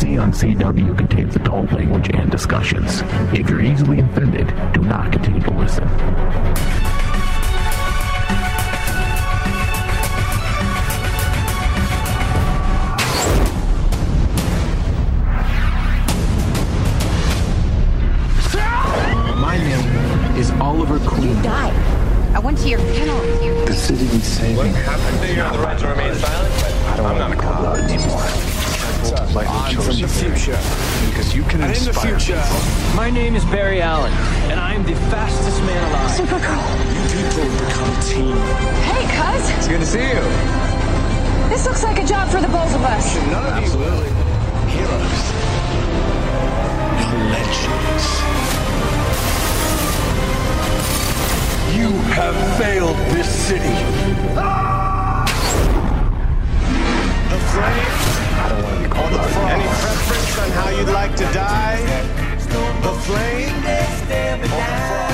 DC on CW contains adult language and discussions. If you're easily offended, do not continue to listen. My name is Oliver Queen. You died. I went to your funeral with you. The city needs saving. What happened to you? The right to remain silent? I'm not a cop anymore. I'm from the future. Because you can inspire people. My name is Barry Allen, and I'm the fastest man alive. Supergirl. You people become a team. Hey, cuz. It's good to see you. This looks like a job for the both of us. None of you heroes. You're legends. You have failed this city. The flame. I don't want to be called out. Any preference on how you'd like to die? The flame or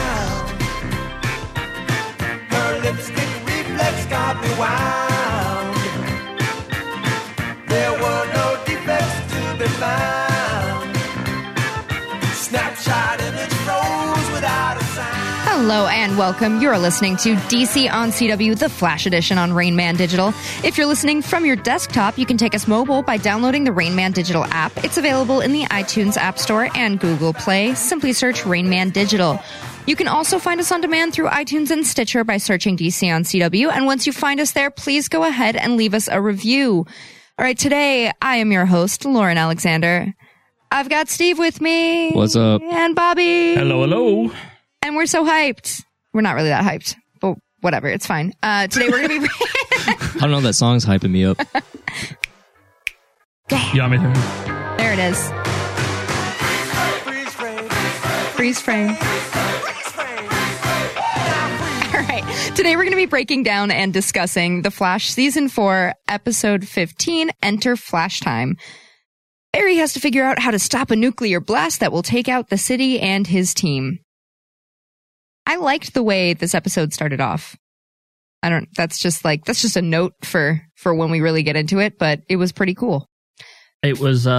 the frost? Her lipstick reflex got me wound. There were no defects to be found. Snapshot image froze without a sound. Hello and welcome. You're listening to DC on CW, the Flash Edition on Rain Man Digital. If you're listening from your desktop, you can take us mobile by downloading the Rain Man Digital app. It's available in the iTunes App Store and Google Play. Simply search Rain Man Digital. You can also find us on demand through iTunes and Stitcher by searching DC on CW. And once you find us there, please go ahead and leave us a review. All right, today I am your host, Lauren Alexander. I've got Steve with me. What's up? And Bobby. Hello, hello. And we're so hyped. We're not really that hyped, but whatever. It's fine. Today we're going to be... I don't know, that song's hyping me up. You want me to? There it is. Freeze frame. All right. Today we're going to be breaking down and discussing The Flash Season 4, Episode 15, Enter Flash Time. Barry has to figure out how to stop a nuclear blast that will take out the city and his team. I liked the way this episode started off. That's just a note for when we really get into it, but it was pretty cool. It was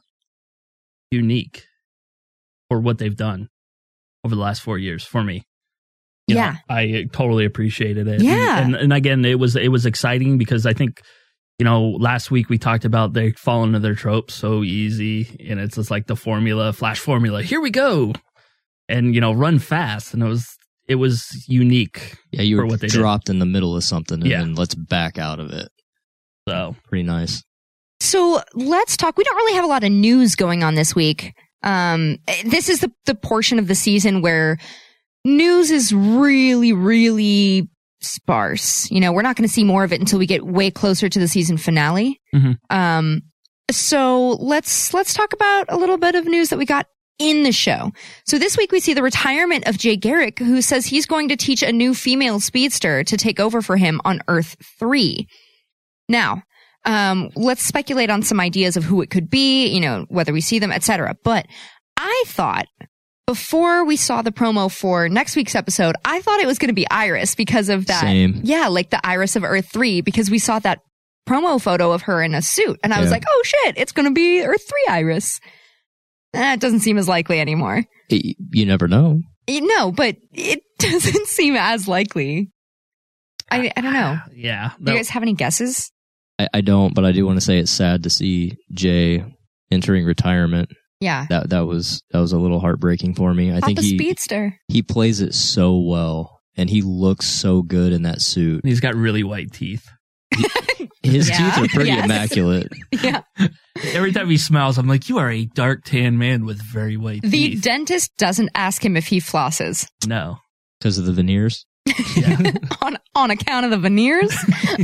unique for what they've done over the last 4 years for me. You know, I totally appreciated it. Yeah. And again, it was exciting because I think, you know, last week we talked about they fall into their tropes so easy, and it's just like the formula, Flash formula. Here we go. And, you know, run fast. And it was unique. Yeah, you were what they dropped in the middle of something, and Yeah. then let's back out of it. So Pretty nice. So let's talk. We don't really have a lot of news going on this week. This is the portion of the season where news is really, really sparse. You know, we're not going to see more of it until we get way closer to the season finale. Mhm. So let's talk about a little bit of news that we got in the show. So this week we see the retirement of Jay Garrick, who says he's going to teach a new female speedster to take over for him on Earth 3. Now, let's speculate on some ideas of who it could be, you know, whether we see them, etc. But I thought before we saw the promo for next week's episode, I thought it was going to be Iris because of that. Same. Yeah, like the Iris of Earth 3, because we saw that promo photo of her in a suit. And I was like, oh shit, it's going to be Earth 3 Iris. It doesn't seem as likely anymore. You never know. No, but it doesn't seem as likely. I don't know. yeah. Do you guys have any guesses? I don't, but I do want to say it's sad to see Jay entering retirement. Yeah. That was a little heartbreaking for me. I think the speedster. he plays it so well, and he looks so good in that suit. He's got really white teeth. His teeth are pretty immaculate. Yeah. Every time he smiles, I'm like, you are a dark tan man with very white The teeth. dentist doesn't ask him if he flosses. No. Because of the veneers? Yeah. on account of the veneers?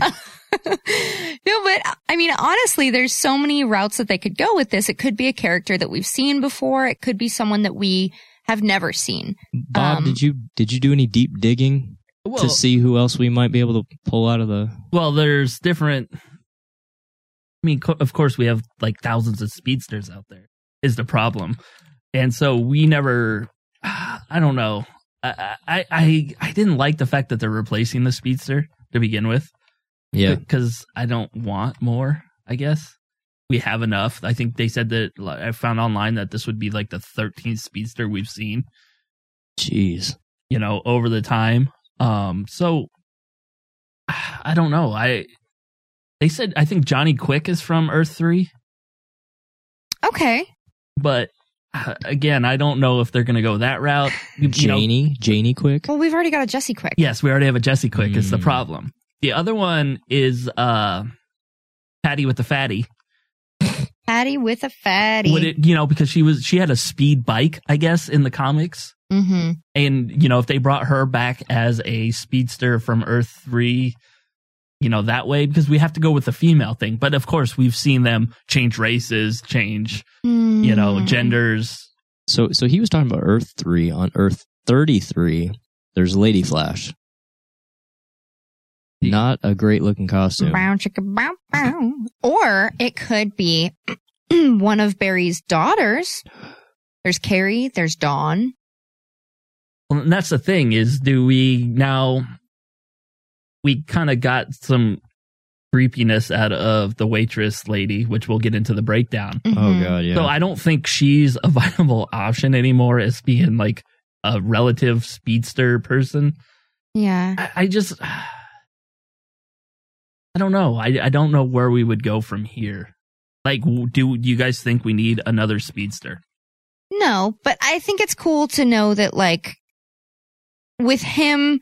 No, but I mean, honestly, there's so many routes that they could go with this. It could be a character that we've seen before. It could be someone that we have never seen. Bob, did you do any deep digging to see who else we might be able to pull out of the... Well, there's different... I mean, of course, we have like thousands of speedsters out there, is the problem. And so we never... I don't know. I didn't like the fact that they're replacing the speedster to begin with. Yeah. Because I don't want more, I guess. we have enough. I think they said that I found online that this would be like the 13th speedster we've seen. Jeez. Over the time. So I don't know. They said I think Johnny Quick is from Earth 3. Okay. But again, I don't know if they're going to go that route. Janie Quick. Well, we've already got a Jesse Quick. Yes, we already have a Jesse Quick. Is the problem. The other one is Patty with the Fatty. Patty with a fatty. Would it, because she had a speed bike, I guess, in the comics. Mm-hmm. And, if they brought her back as a speedster from Earth 3, that way, because we have to go with the female thing. But of course, we've seen them change races, change, genders. So he was talking about Earth 3. On Earth 33, there's Lady Flash. Not a great looking costume. Bow, chicka, bow, bow. Or it could be one of Barry's daughters. There's Carrie, there's Dawn. Well, and that's the thing is, we kind of got some creepiness out of the waitress lady, which we'll get into the breakdown. Mm-hmm. Oh, God, yeah. So I don't think she's a viable option anymore as being like a relative speedster person. Yeah. I don't know. I don't know where we would go from here. Like, do you guys think we need another speedster? No, but I think it's cool to know that, like, with him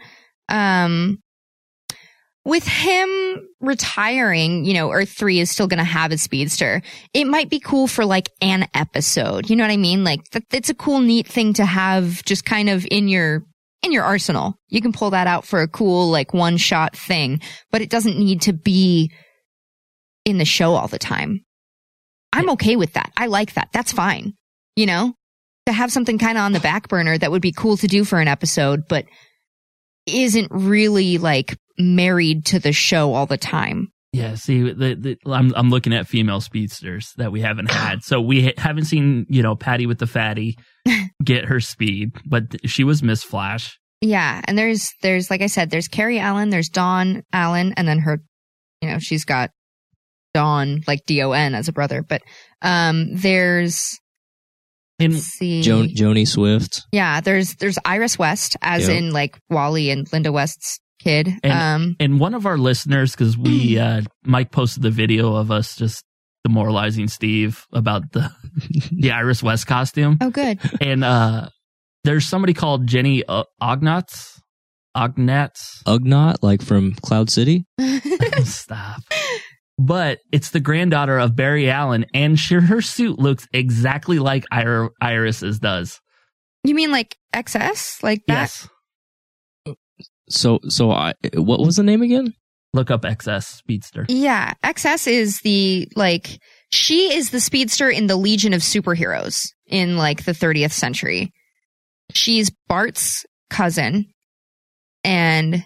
retiring, Earth 3 is still going to have a speedster. It might be cool for like an episode. You know what I mean? Like it's a cool, neat thing to have just kind of in your arsenal. You can pull that out for a cool, like, one shot thing, but it doesn't need to be in the show all the time. I'm okay with that. I like that. That's fine. To have something kind of on the back burner that would be cool to do for an episode, but isn't really like married to the show all the time. Yeah, see, I'm looking at female speedsters that we haven't had. So we haven't seen, Patty with the Fatty get her speed, but she was Miss Flash. Yeah, and there's like I said, there's Carrie Allen, there's Dawn Allen, and then her, she's got Dawn, like D-O-N, as a brother. But there's Joni Swift. Yeah, there's Iris West, as in like Wally and Linda West's kid. And one of our listeners, because we Mike posted the video of us just demoralizing Steve about the Iris West costume. Oh, good. And there's somebody called Jenny Ugnaught, like from Cloud City. Stop. But it's the granddaughter of Barry Allen, and her suit looks exactly like Iris's does. You mean like XS, like that? Yes. So what was the name again? Look up XS Speedster. Yeah, XS is she is the speedster in the Legion of Superheroes in like the 30th century. She's Bart's cousin, and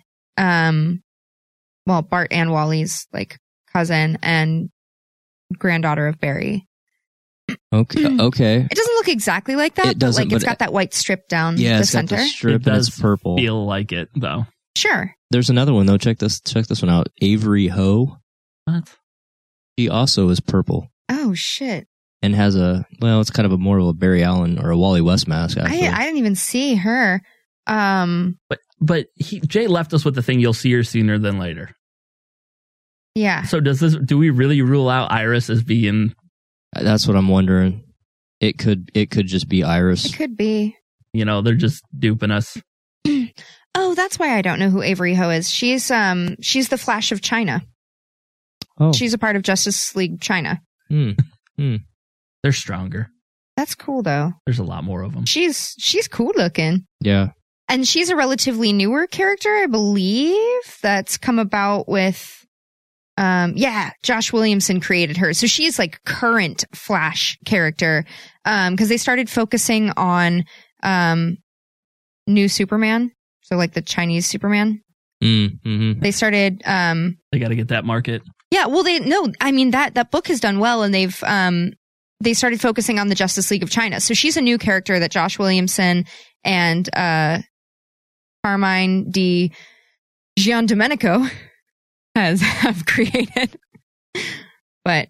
Bart and Wally's like cousin and granddaughter of Barry. Okay. It doesn't look exactly like that. It doesn't, but it's got that white strip down the center. Got the strip, and it's purple. Feel like it though. Sure. There's another one though. Check this one out. Avery Ho. What? She also is purple. Oh shit. And has it's kind of more of a Barry Allen or a Wally West mask. Actually, I didn't even see her. But Jay left us with the thing. You'll see her sooner than later. Yeah. So do we really rule out Iris as being? That's what I'm wondering. It could just be Iris. It could be. They're just duping us. Oh, that's why I don't know who Avery Ho is. She's the Flash of China. Oh. She's a part of Justice League China. They're stronger. That's cool though. There's a lot more of them. She's cool looking. Yeah. And she's a relatively newer character, I believe, that's come about with Josh Williamson created her. So she's like current Flash character. Because they started focusing on new Superman. So like the Chinese Superman. Mm-hmm. They started they gotta get that market. Yeah, well that book has done well, and they started focusing on the Justice League of China. So she's a new character that Josh Williamson and Carmine Di Giandomenico have created. But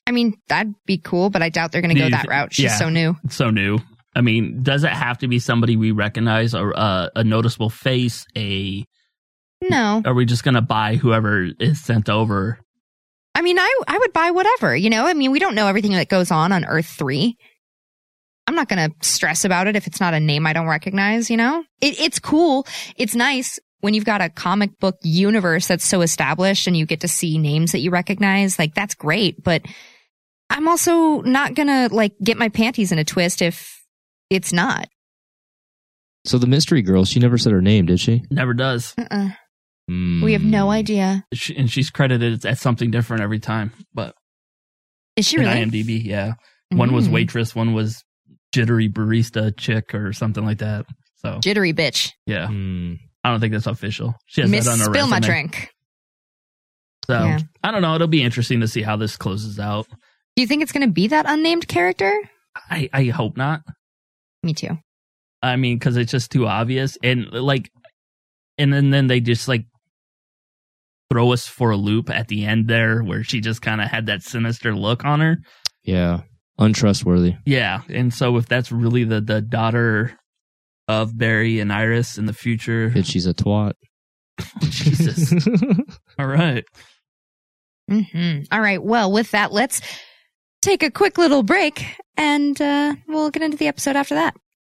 I mean, that'd be cool, but I doubt they're going to go that route. She's so new. So new. I mean, does it have to be somebody we recognize or a noticeable face? No. Are we just going to buy whoever is sent over? I mean, I would buy whatever, you know? I mean, we don't know everything that goes on Earth 3. I'm not going to stress about it if it's not a name I don't recognize, you know? It's cool. It's nice when you've got a comic book universe that's so established and you get to see names that you recognize. Like, that's great. But I'm also not going to, like, get my panties in a twist if it's not. So the mystery girl, she never said her name, did she? Never does. We have no idea. And she's credited as something different every time. But is she really? IMDb, yeah. One was waitress, one was jittery barista chick or something like that. So jittery bitch. Yeah. I don't think that's official. She has that on her spill resume. My drink. So I don't know. It'll be interesting to see how this closes out. Do you think it's going to be that unnamed character? I hope not. Me too. I mean, because it's just too obvious, and then they just like throw us for a loop at the end there, where she just kind of had that sinister look on her. Yeah, untrustworthy. Yeah, and so if that's really the daughter of Barry and Iris in the future, and she's a twat. Jesus. All right. All right. Well, with that, let's take a quick little break, and we'll get into the episode after that.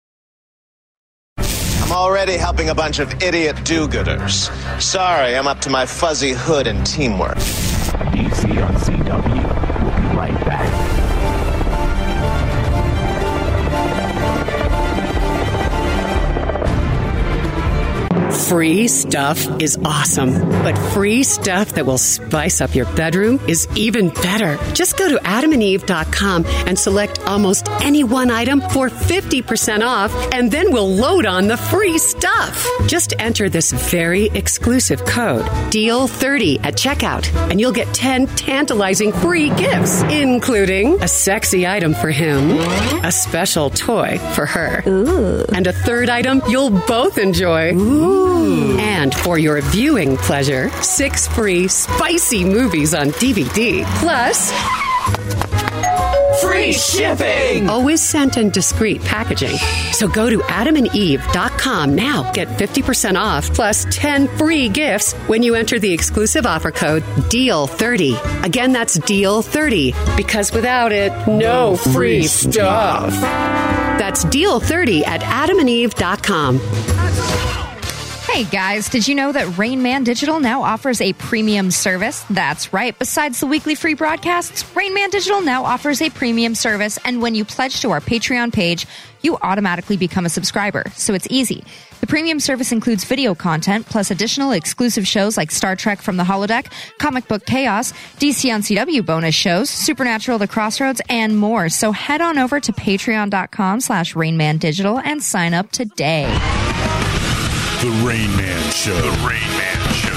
I'm already helping a bunch of idiot do-gooders. Sorry, I'm up to my fuzzy hood and teamwork. DC on CW. We'll be right back. Free stuff is awesome, but free stuff that will spice up your bedroom is even better. Just go to adamandeve.com and select almost any one item for 50% off, and then we'll load on the free stuff. Just enter this very exclusive code, DEAL30 at checkout, and you'll get 10 tantalizing free gifts, including a sexy item for him, a special toy for her, and a third item you'll both enjoy. And for your viewing pleasure, 6 free spicy movies on DVD. Plus, free shipping! Always sent in discreet packaging. So go to adamandeve.com now. Get 50% off plus 10 free gifts when you enter the exclusive offer code DEAL30. Again, that's DEAL30, because without it, no free stuff. That's DEAL30 at adamandeve.com. Hey guys, did you know that Rain Man Digital now offers a premium service? That's right. Besides the weekly free broadcasts, Rain Man Digital now offers a premium service, and when you pledge to our Patreon page, you automatically become a subscriber. So it's easy. The premium service includes video content, plus additional exclusive shows like Star Trek from the Holodeck, Comic Book Chaos, DC on CW bonus shows, Supernatural The Crossroads, and more. So head on over to patreon.com/RainManDigital and sign up today. The Rain Man Show. The Rain Man Show.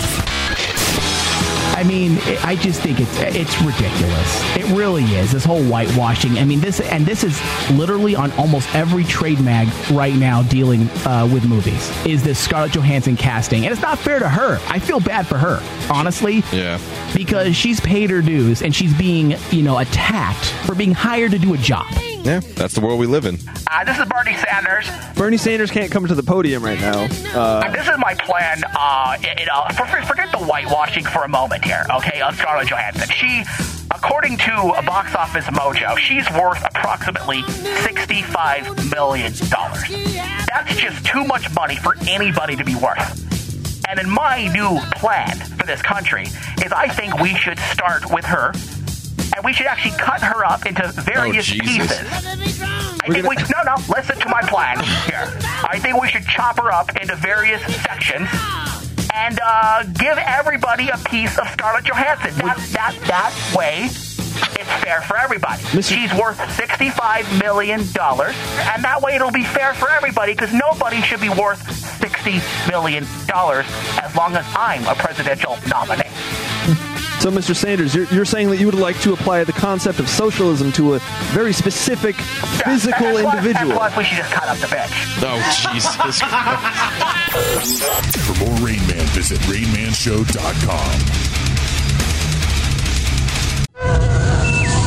I mean, I just think it's ridiculous. It really is. This whole whitewashing. I mean, this is literally on almost every trade mag right now dealing with movies. Is this Scarlett Johansson casting? And it's not fair to her. I feel bad for her, honestly. Yeah. Because she's paid her dues and she's being, attacked for being hired to do a job. Yeah, that's the world we live in. This is Bernie Sanders. Bernie Sanders can't come to the podium right now. This is my plan. Forget the whitewashing for a moment here, okay? Scarlett Johansson. She, according to Box Office Mojo, she's worth approximately $65 million. That's just too much money for anybody to be worth. And in my new plan for this country is I think we should start with her. And we should actually cut her up into various pieces. Listen to my plan here. I think we should chop her up into various sections and give everybody a piece of Scarlett Johansson. That way, it's fair for everybody. She's worth $65 million, and that way it'll be fair for everybody, because nobody should be worth $60 million as long as I'm a presidential nominee. So, Mr. Sanders, you're saying that you would like to apply the concept of socialism to a very specific physical individual. Plus, we should just cut up the bitch. Oh, Jesus Christ. For more Rain Man, visit RainManShow.com.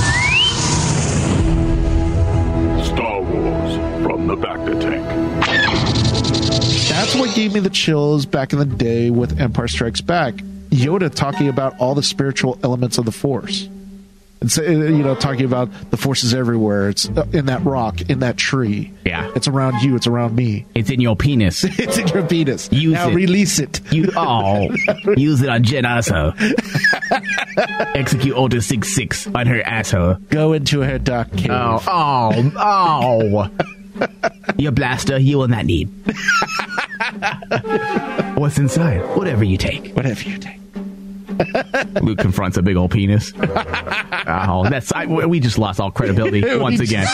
me the chills back in the day with Empire Strikes Back. Yoda talking about all the spiritual elements of the Force. And so, talking about the Force is everywhere. It's in that rock, in that tree. Yeah. It's around you. It's around me. It's in your penis. It's in your penis. Use now it. Release it. Use it on Jen Asshole. Execute Order 66 on her asshole. Go into her dark cave. Oh. Your blaster you will not need. What's inside? Whatever you take. Luke confronts a big old penis. We just lost all credibility once again.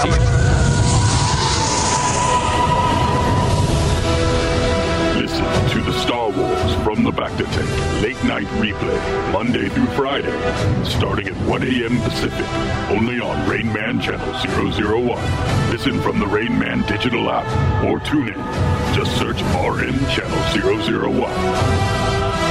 Listen to the Star Wars From the Back to Tank late night replay Monday through Friday, starting at 1 a.m. Pacific, only on Rain Man Channel 001. Listen from the Rain Man digital app or tune in. Just search RN Channel 001.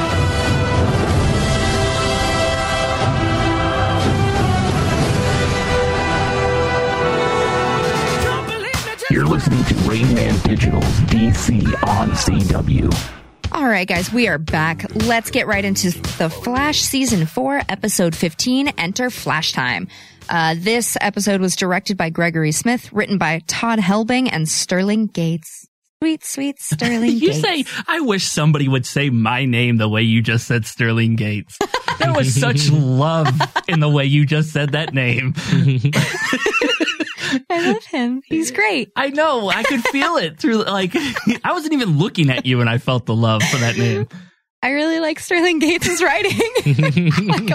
You're listening to Rain Man Digital's DC on CW. All right, guys, we are back. Let's get right into The Flash Season 4, Episode 15, Enter Flash Time. This episode was directed by Gregory Smith, written by Todd Helbing and Sterling Gates. Sweet, sweet Sterling Gates. I wish somebody would say my name the way you just said Sterling Gates. There was such love in the way you just said that name. I love him. He's great. I know. I could feel it through, I wasn't even looking at you and I felt the love for that name. I really like Sterling Gates' writing. Like a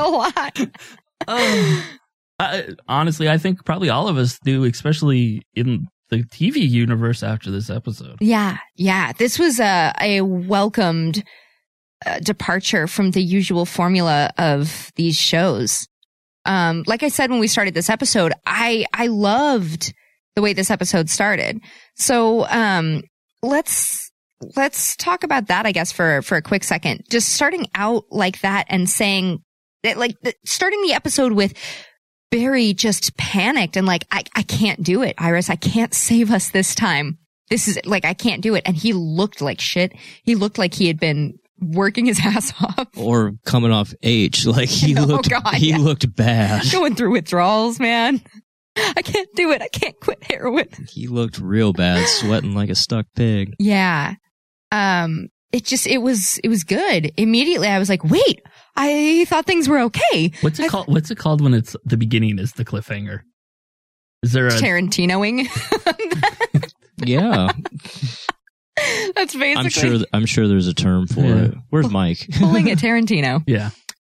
lot. Honestly, I think probably all of us do, especially in the TV universe after this episode. Yeah. This was a welcomed departure from the usual formula of these shows. Like I said when we started this episode, I loved the way this episode started. So let's talk about that, I guess, for a quick second. Just starting out like that and saying that, starting the episode with Barry just panicked and I can't do it, Iris. I can't save us this time. This is I can't do it. And he looked like shit. He looked like he had been working his ass off. Or coming off H. He looked bad. Going through withdrawals, man. I can't do it. I can't quit heroin. He looked real bad, sweating like a stuck pig. Yeah. It was good. Immediately I was like, wait, I thought things were okay. What's it called when it's the beginning is the cliffhanger? Is there a Tarantinoing? Yeah. That's basically. I'm sure there's a term for it. Where's Mike? Pulling a Tarantino. Yeah.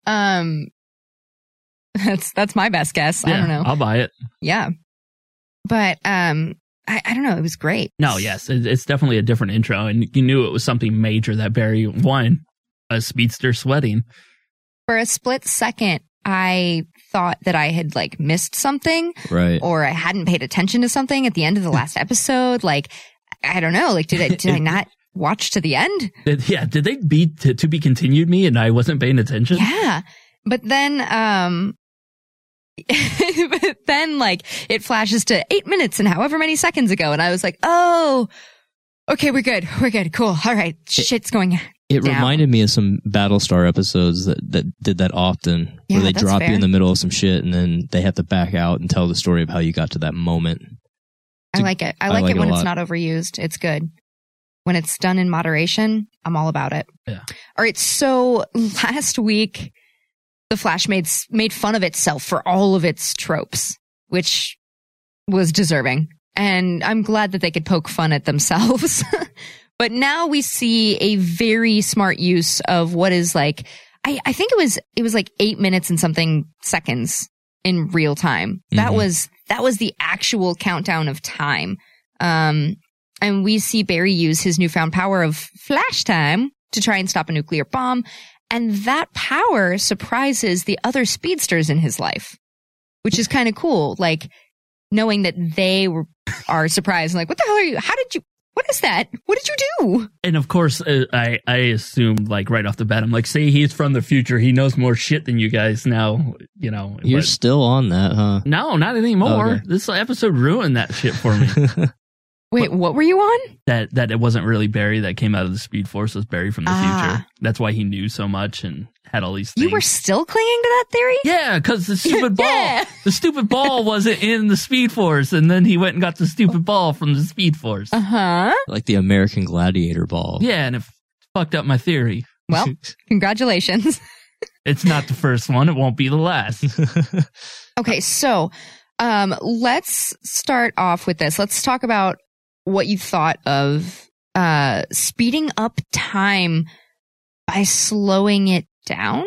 That's my best guess. I don't know. I'll buy it. Yeah. But I don't know. It was great. No, yes, it's definitely a different intro, and you knew it was something major that Barry won, a speedster sweating. For a split second, I thought that I had missed something, right? Or I hadn't paid attention to something at the end of the last episode. I don't know. Did I not watch to the end? Did they be to be continued me and I wasn't paying attention? Yeah. But then, it flashes to 8 minutes and however many seconds ago. And I was like, oh, okay, we're good. Cool. All right. Shit's going It down. reminded me of some Battlestar episodes that did that often, where they drop you in the middle of some shit and then they have to back out and tell the story of how you got to that moment. I like it. I like it when it's not overused. It's good. When it's done in moderation, I'm all about it. Yeah. All right. So last week, The Flash made fun of itself for all of its tropes, which was deserving. And I'm glad that they could poke fun at themselves. But now we see a very smart use of what is I think it was 8 minutes and something seconds in real time. Mm-hmm. That was the actual countdown of time. And we see Barry use his newfound power of flash time to try and stop a nuclear bomb. And that power surprises the other speedsters in his life, which is kind of cool. Knowing that they are surprised and what the hell are you? What is that? What did you do? And of course, I assumed right off the bat, I'm say he's from the future. He knows more shit than you guys now, You're still on that, huh? No, not anymore. Okay. This episode ruined that shit for me. Wait, what were you on? That it wasn't really Barry that came out of the Speed Force. It was Barry from the future. That's why he knew so much and had all these things. You were still clinging to that theory? Yeah, because the stupid ball, the stupid ball wasn't in the Speed Force, and then he went and got the stupid ball from the Speed Force. Like the American Gladiator ball. Yeah, and it fucked up my theory. Well, congratulations. It's not the first one. It won't be the last. Okay, so let's start off with this. Let's talk about what you thought of speeding up time by slowing it down.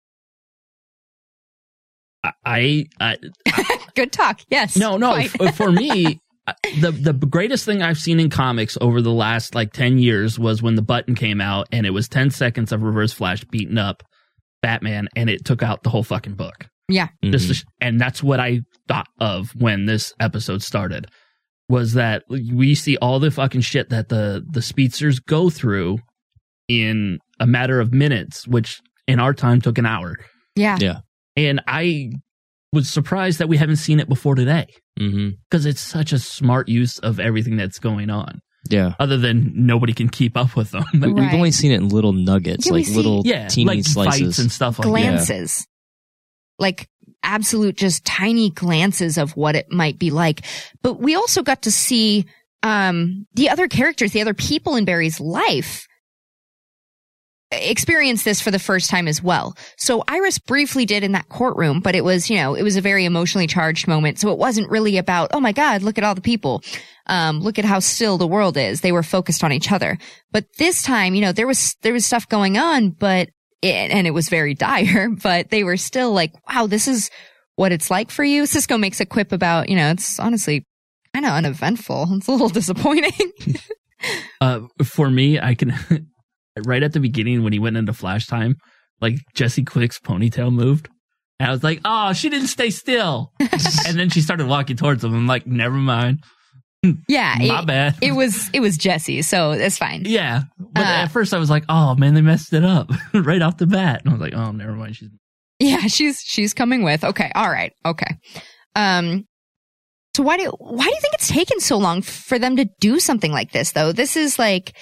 I Good talk. Yes. No. For me, the greatest thing I've seen in comics over the last 10 years was when the button came out and it was 10 seconds of Reverse Flash beating up Batman, and it took out the whole fucking book. Yeah. And that's what I thought of when this episode started, was that we see all the fucking shit that the speedsters go through in a matter of minutes, which in our time took an hour. Yeah. Yeah. And I was surprised that we haven't seen it before today, because it's such a smart use of everything that's going on. Yeah. Other than nobody can keep up with them. We've only seen it in little nuggets, little teeny slices fights and stuff like glances. that. Like absolute just tiny glances of what it might be like. But we also got to see the other characters, the other people in Barry's life experience this for the first time as well. So Iris briefly did in that courtroom, but it was, it was a very emotionally charged moment. So it wasn't really about, oh my God, look at all the people. Look at how still the world is. They were focused on each other. But this time, there was stuff going on, and it was very dire, but they were still like, wow, this is what it's like for you. Cisco makes a quip about, it's honestly kind of uneventful. It's a little disappointing. For me, I can, right at the beginning when he went into flash time, Jesse Quick's ponytail moved. And I was like, oh, she didn't stay still. And then she started walking towards him. I'm like, never mind. Yeah. My bad. It was Jesse, so it's fine. Yeah. But at first I was like, oh man, they messed it up right off the bat. And I was like, oh, never mind. She's coming with. Okay. All right. Okay. So why do you think it's taken so long for them to do something like this though? This is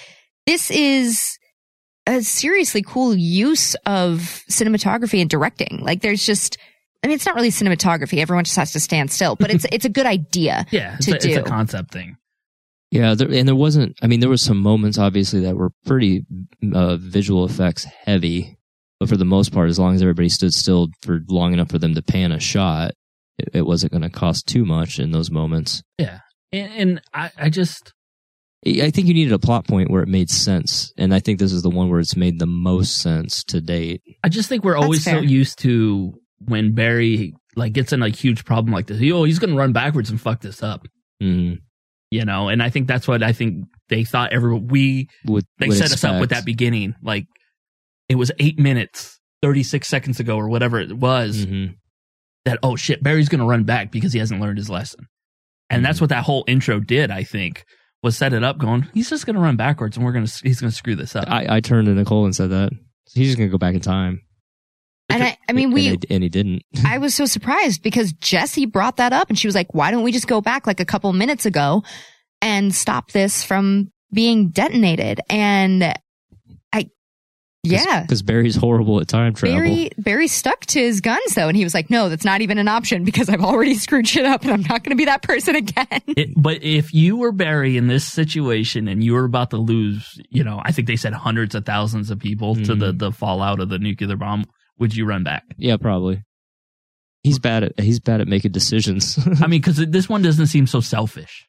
a seriously cool use of cinematography and directing. It's not really cinematography. Everyone just has to stand still, but it's a good idea. Yeah, it's a concept thing. Yeah, there was some moments obviously that were pretty visual effects heavy, but for the most part, as long as everybody stood still for long enough for them to pan a shot, it wasn't going to cost too much in those moments. Yeah, and I think you needed a plot point where it made sense, and I think this is the one where it's made the most sense to date. I just think we're always so used to when Barry gets in a huge problem like this, he's going to run backwards and fuck this up. Mm-hmm. And I think that's what I think they thought they set us up with that beginning. It was 8 minutes, 36 seconds ago or whatever it was that, oh shit, Barry's going to run back because he hasn't learned his lesson. And that's what that whole intro did, I think, was set it up going, he's just going to run backwards and he's going to screw this up. I turned to Nicole and said that. He's just going to go back in time. And and he didn't. I was so surprised because Jessie brought that up and she was like, why don't we just go back a couple minutes ago and stop this from being detonated? And because Barry's horrible at time travel. Barry stuck to his guns though. And he was like, no, that's not even an option because I've already screwed shit up and I'm not going to be that person again. But if you were Barry in this situation and you were about to lose, I think they said hundreds of thousands of people to the fallout of the nuclear bomb, would you run back? Yeah, probably. He's bad at making decisions. Because this one doesn't seem so selfish.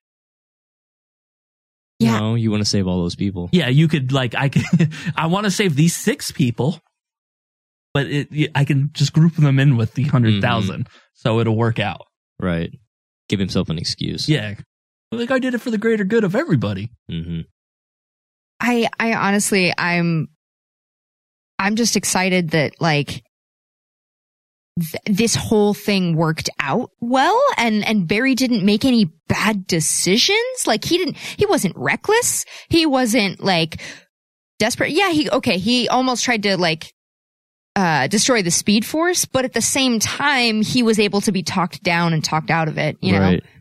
Yeah. No, you want to save all those people. Yeah, you could I want to save these 6 people, but I can just group them in with the 100,000, so it'll work out. Right. Give himself an excuse. Yeah. I did it for the greater good of everybody. Mm-hmm. I honestly, I'm just excited that this whole thing worked out well and Barry didn't make any bad decisions. He wasn't reckless. He wasn't desperate. Yeah, he almost tried to destroy the Speed Force, but at the same time he was able to be talked down and talked out of it, you know?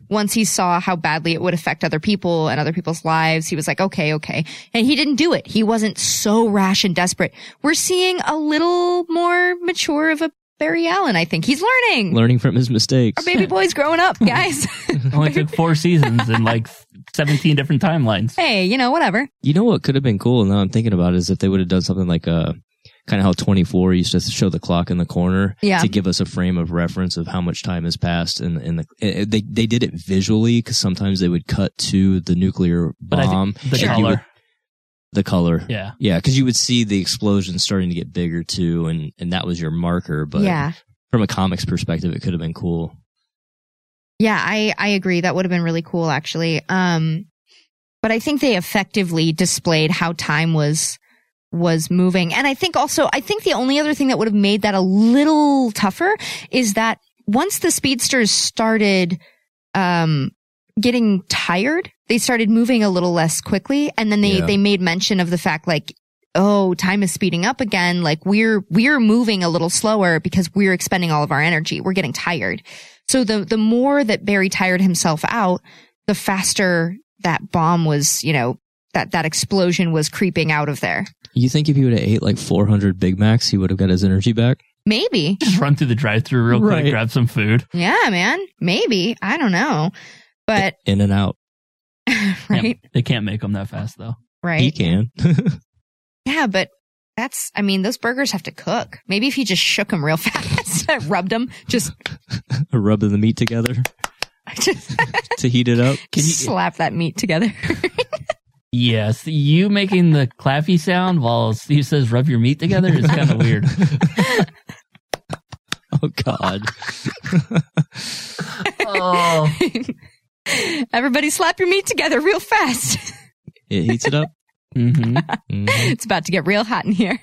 once he saw how badly it would affect other people and other people's lives, he was like, okay. And he didn't do it. He wasn't so rash and desperate. We're seeing a little more mature of a Barry Allen, I think. He's learning from his mistakes. Our baby boy's growing up, guys. Only took 4 seasons and like 17 different timelines. Hey, whatever. You know what could have been cool, now I'm thinking about it, is if they would have done something like kind of how 24 used to show the clock in the corner to give us a frame of reference of how much time has passed. And they did it visually, because sometimes they would cut to the nuclear bomb. The color. Yeah. Yeah, because you would see the explosion starting to get bigger too, and that was your marker. But from a comics perspective, it could have been cool. Yeah, I agree. That would have been really cool, actually. But I think they effectively displayed how time was moving. And I think the only other thing that would have made that a little tougher is that once the speedsters started getting tired, they started moving a little less quickly, and then they made mention of the fact, like, oh, time is speeding up again, like we're moving a little slower because we're expending all of our energy, we're getting tired. So the more that Barry tired himself out, the faster that bomb was, that explosion was creeping out of there. You think if he would have ate like 400 Big Macs, he would have got his energy back? Maybe. Just run through the drive-thru real quick, grab some food. Yeah, man. Maybe. I don't know. But in and out. Right? Yeah, they can't make them that fast, though. Right. He can. Yeah, but those burgers have to cook. Maybe if you just shook them real fast, rubbed them, just rubbing the meat together to heat it up. Can you slap that meat together? Yes, you making the clappy sound while Steve says rub your meat together is kind of weird. Oh, God. Oh. Everybody slap your meat together real fast. It heats it up. Mm-hmm. It's about to get real hot in here.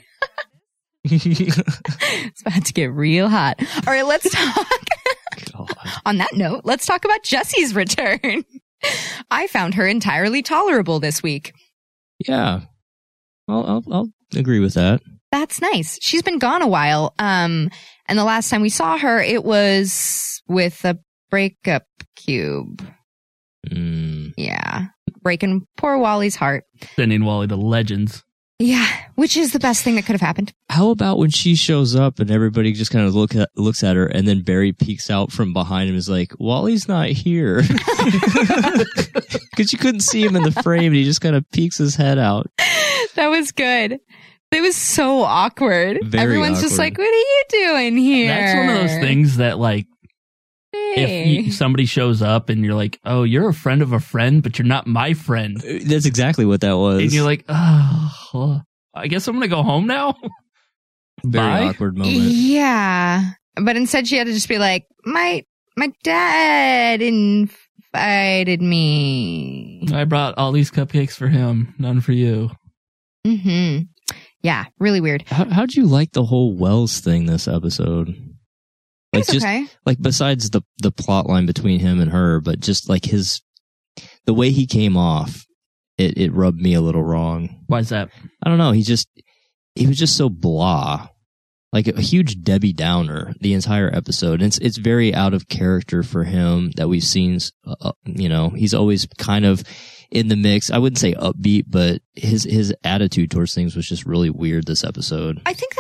It's about to get real hot. All right, let's talk. On that note, let's talk about Jessie's return. I found her entirely tolerable this week. Yeah. I'll agree with that. That's nice. She's been gone a while. And the last time we saw her, it was with a breakup cube. Yeah. Breaking poor Wally's heart. Sending Wally to Legends. Yeah, which is the best thing that could have happened. How about when she shows up and everybody just kind of looks at her, and then Barry peeks out from behind him and is like, Wally's not here. Because you couldn't see him in the frame, and he just kind of peeks his head out. That was good. It was so awkward. Very Everyone's awkward. just like, what are you doing here? That's one of those things that, like, if somebody shows up and you're like, oh, you're a friend of a friend, but you're not my friend. That's exactly what that was. And you're like, oh, I guess I'm going to go home now. Very awkward moment. Yeah. But instead she had to just be like, my dad invited me. I brought all these cupcakes for him, none for you. Mm-hmm. Yeah, really weird. How'd you like the whole Wells thing this episode? Like, it's just okay. like, besides the plot line between him and her, but just like the way he came off, it rubbed me a little wrong. Why is that? I don't know. He was just so blah, like a huge Debbie Downer the entire episode. And it's very out of character for him that we've seen. He's always kind of in the mix. I wouldn't say upbeat, but his attitude towards things was just really weird this episode. I think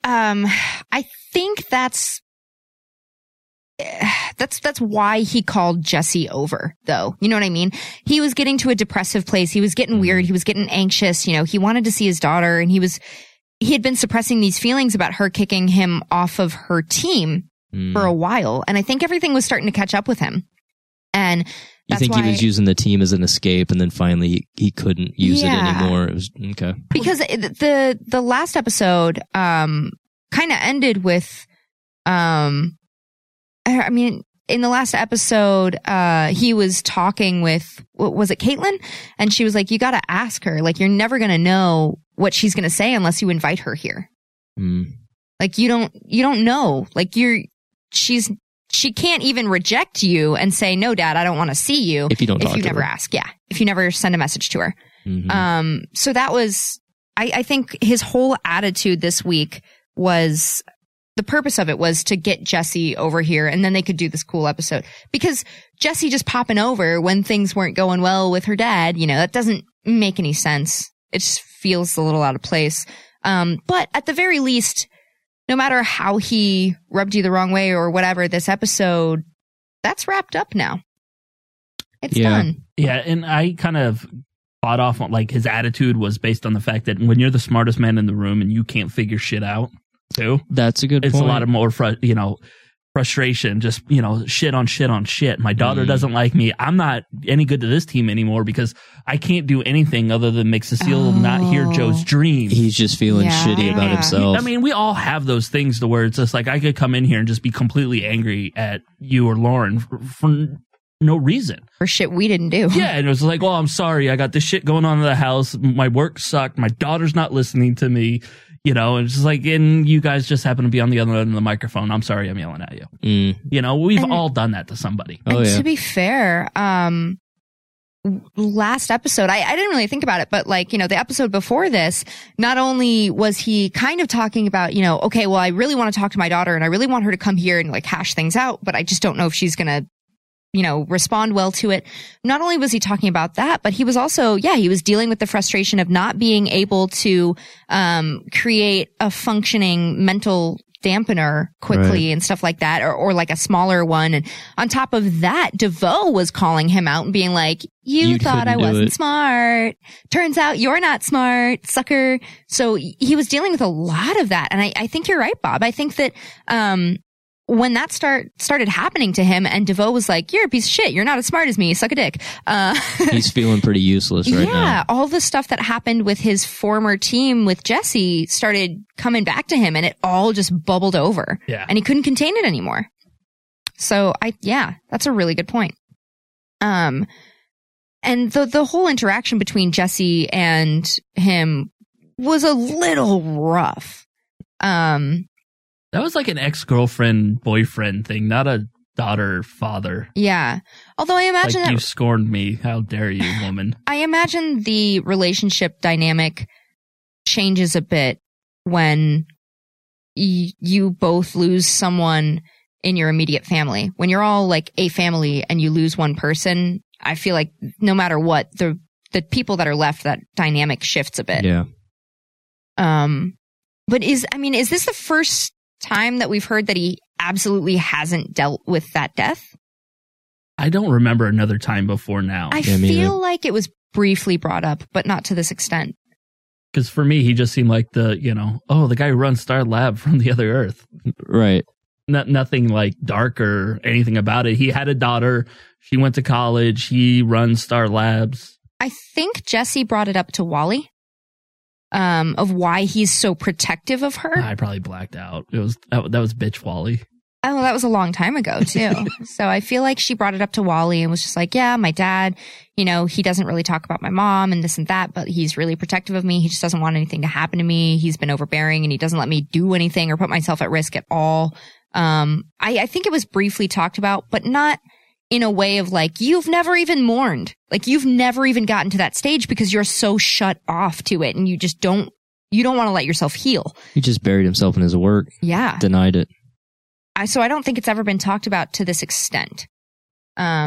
that's why he called Jessie over, though. You know what I mean? He was getting to a depressive place. He was getting weird. He was getting anxious. He wanted to see his daughter, and he had been suppressing these feelings about her kicking him off of her team for a while. And I think everything was starting to catch up with him. And you think he was using the team as an escape, and then finally he couldn't use it anymore? It was okay. Because the last episode kind of ended with in the last episode, he was talking with, was it Caitlin? And she was like, you got to ask her. Like, you're never going to know what she's going to say unless you invite her here. Like, you don't know. Like, she can't even reject you and say, no, Dad, I don't want to see you. If you don't talk to her. never ask. Yeah. If you never send a message to her. Mm-hmm. So that was, I think his whole attitude this week was the purpose of it was to get Jesse over here, and then they could do this cool episode. Because Jesse just popping over when things weren't going well with her dad, that doesn't make any sense. It just feels a little out of place. But at the very least, no matter how he rubbed you the wrong way or whatever, this episode, that's wrapped up now. It's done. Yeah, and I kind of bought off on, his attitude was based on the fact that when you're the smartest man in the room and you can't figure shit out, too. That's a good point. It's a lot of more, frustration, just, shit on shit on shit. My daughter doesn't like me. I'm not any good to this team anymore because I can't do anything other than make Cecile not hear Joe's dream. He's just feeling shitty about himself. I mean, we all have those things to where it's just like I could come in here and just be completely angry at you or Lauren for no reason. For shit we didn't do. Yeah, and it was like, well, I'm sorry. I got this shit going on in the house. My work sucked. My daughter's not listening to me. And it's just like, and you guys just happen to be on the other end of the microphone. I'm sorry I'm yelling at you. We've all done that to somebody. And to be fair, last episode, I didn't really think about it, but the episode before this, not only was he kind of talking about, okay, well, I really want to talk to my daughter and I really want her to come here and hash things out, but I just don't know if she's going to respond well to it. Not only was he talking about that, but he was also, he was dealing with the frustration of not being able to, create a functioning mental dampener quickly and stuff like that, or a smaller one. And on top of that, DeVoe was calling him out and being like, you thought I wasn't smart. Turns out you're not smart, sucker. So he was dealing with a lot of that. And I think you're right, Bob. I think that, when that started happening to him and DeVoe was like, you're a piece of shit. You're not as smart as me. Suck a dick. He's feeling pretty useless right now. Yeah. All the stuff that happened with his former team with Jesse started coming back to him and it all just bubbled over. Yeah. And he couldn't contain it anymore. So that's a really good point. And the whole interaction between Jesse and him was a little rough. That was like an ex-girlfriend, boyfriend thing, not a daughter-father. Yeah. Although I imagine you scorned me. How dare you, woman? I imagine the relationship dynamic changes a bit when you both lose someone in your immediate family. When you're all a family and you lose one person, I feel like no matter what, the people that are left, that dynamic shifts a bit. Yeah. But is this the first time that we've heard that he absolutely hasn't dealt with that death? I don't remember another time before now. I feel like it was briefly brought up, but not to this extent. Because for me, he just seemed like the guy who runs Star Lab from the other Earth. Right. Nothing dark or anything about it. He had a daughter. She went to college. He runs Star Labs. I think Jesse brought it up to Wally. Of why he's so protective of her. I probably blacked out. That was bitch Wally. Oh, that was a long time ago too. So I feel like she brought it up to Wally and was just like, yeah, my dad, he doesn't really talk about my mom and this and that, but he's really protective of me. He just doesn't want anything to happen to me. He's been overbearing and he doesn't let me do anything or put myself at risk at all. I think it was briefly talked about, but not in a way of you've never even mourned. You've never even gotten to that stage because you're so shut off to it and you just don't want to let yourself heal. He just buried himself in his work. Yeah. Denied it. So I don't think it's ever been talked about to this extent. I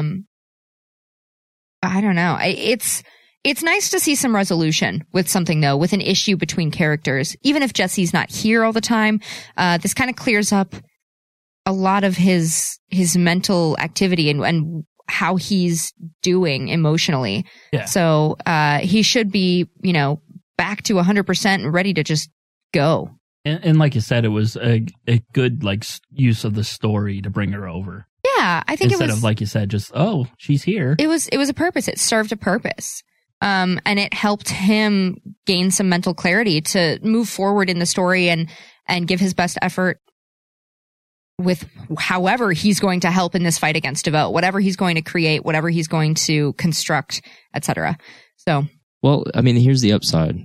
don't know. It's nice to see some resolution with something though, with an issue between characters. Even if Jesse's not here all the time, this kind of clears up a lot of his mental activity and how he's doing emotionally. Yeah. So, he should be, back to 100% and ready to just go. And like you said, it was a good use of the story to bring her over. Yeah, I think instead of like you said, just she's here. It was a purpose. It served a purpose. And it helped him gain some mental clarity to move forward in the story and give his best effort with however he's going to help in this fight against DeVoe, whatever he's going to create, whatever he's going to construct, etc. So, well, here's the upside.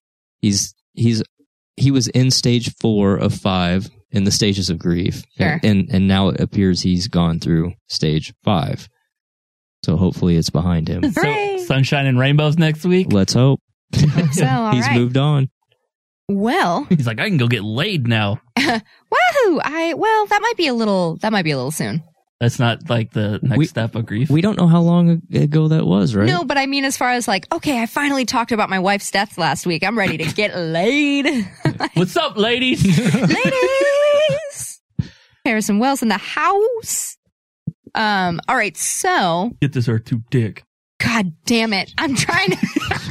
He was in stage 4 of 5 in the stages of grief, sure. and now it appears he's gone through stage 5. So hopefully it's behind him. So, sunshine and rainbows next week. Let's hope. So, all he's right. moved on. Well, he's like, I can go get laid now. Wahoo! That might be a little soon. That's not like the next step of grief. We don't know how long ago that was, right? No, but I mean, as far as like, okay, I finally talked about my wife's death last week. I'm ready to get laid. What's up, ladies? Ladies! Harrison Wells in the house. All right, so get this or two dick. God damn it! I'm trying to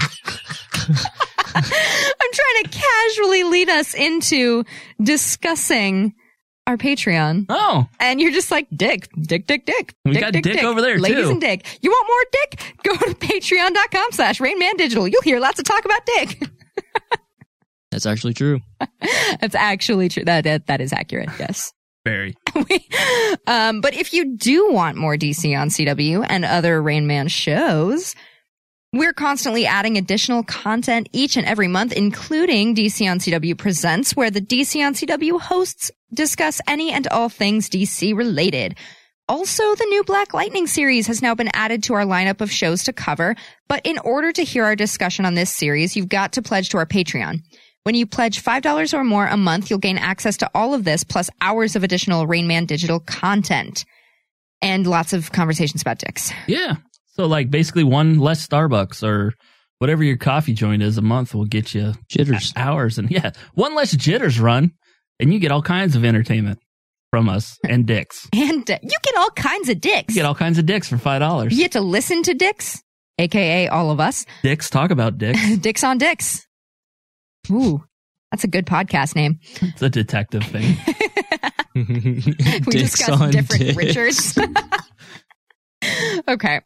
casually lead us into discussing our Patreon. Oh. And you're just like, dick. We got dick over there, Ladies too. and dick. You want more dick? Go to patreon.com/RainmanDigital. You'll hear lots of talk about dick. That's actually true. That's actually true. That is accurate, yes. Very. But if you do want more DC on CW and other Rain Man shows, we're constantly adding additional content each and every month, including DC on CW Presents, where the DC on CW hosts discuss any and all things DC related. Also, the new Black Lightning series has now been added to our lineup of shows to cover, but in order to hear our discussion on this series, you've got to pledge to our Patreon. When you pledge $5 or more a month, you'll gain access to all of this, plus hours of additional Rain Man Digital content. And lots of conversations about dicks. Yeah. So, like, basically one less Starbucks or whatever your coffee joint is a month will get you jitters hours. And one less jitters run, and you get all kinds of entertainment from us and dicks. And you get all kinds of dicks. You get all kinds of dicks for $5. You get to listen to dicks, a.k.a. all of us. Dicks talk about dicks. Dicks on dicks. Ooh, that's a good podcast name. It's a detective thing. We discuss different Richards. Okay.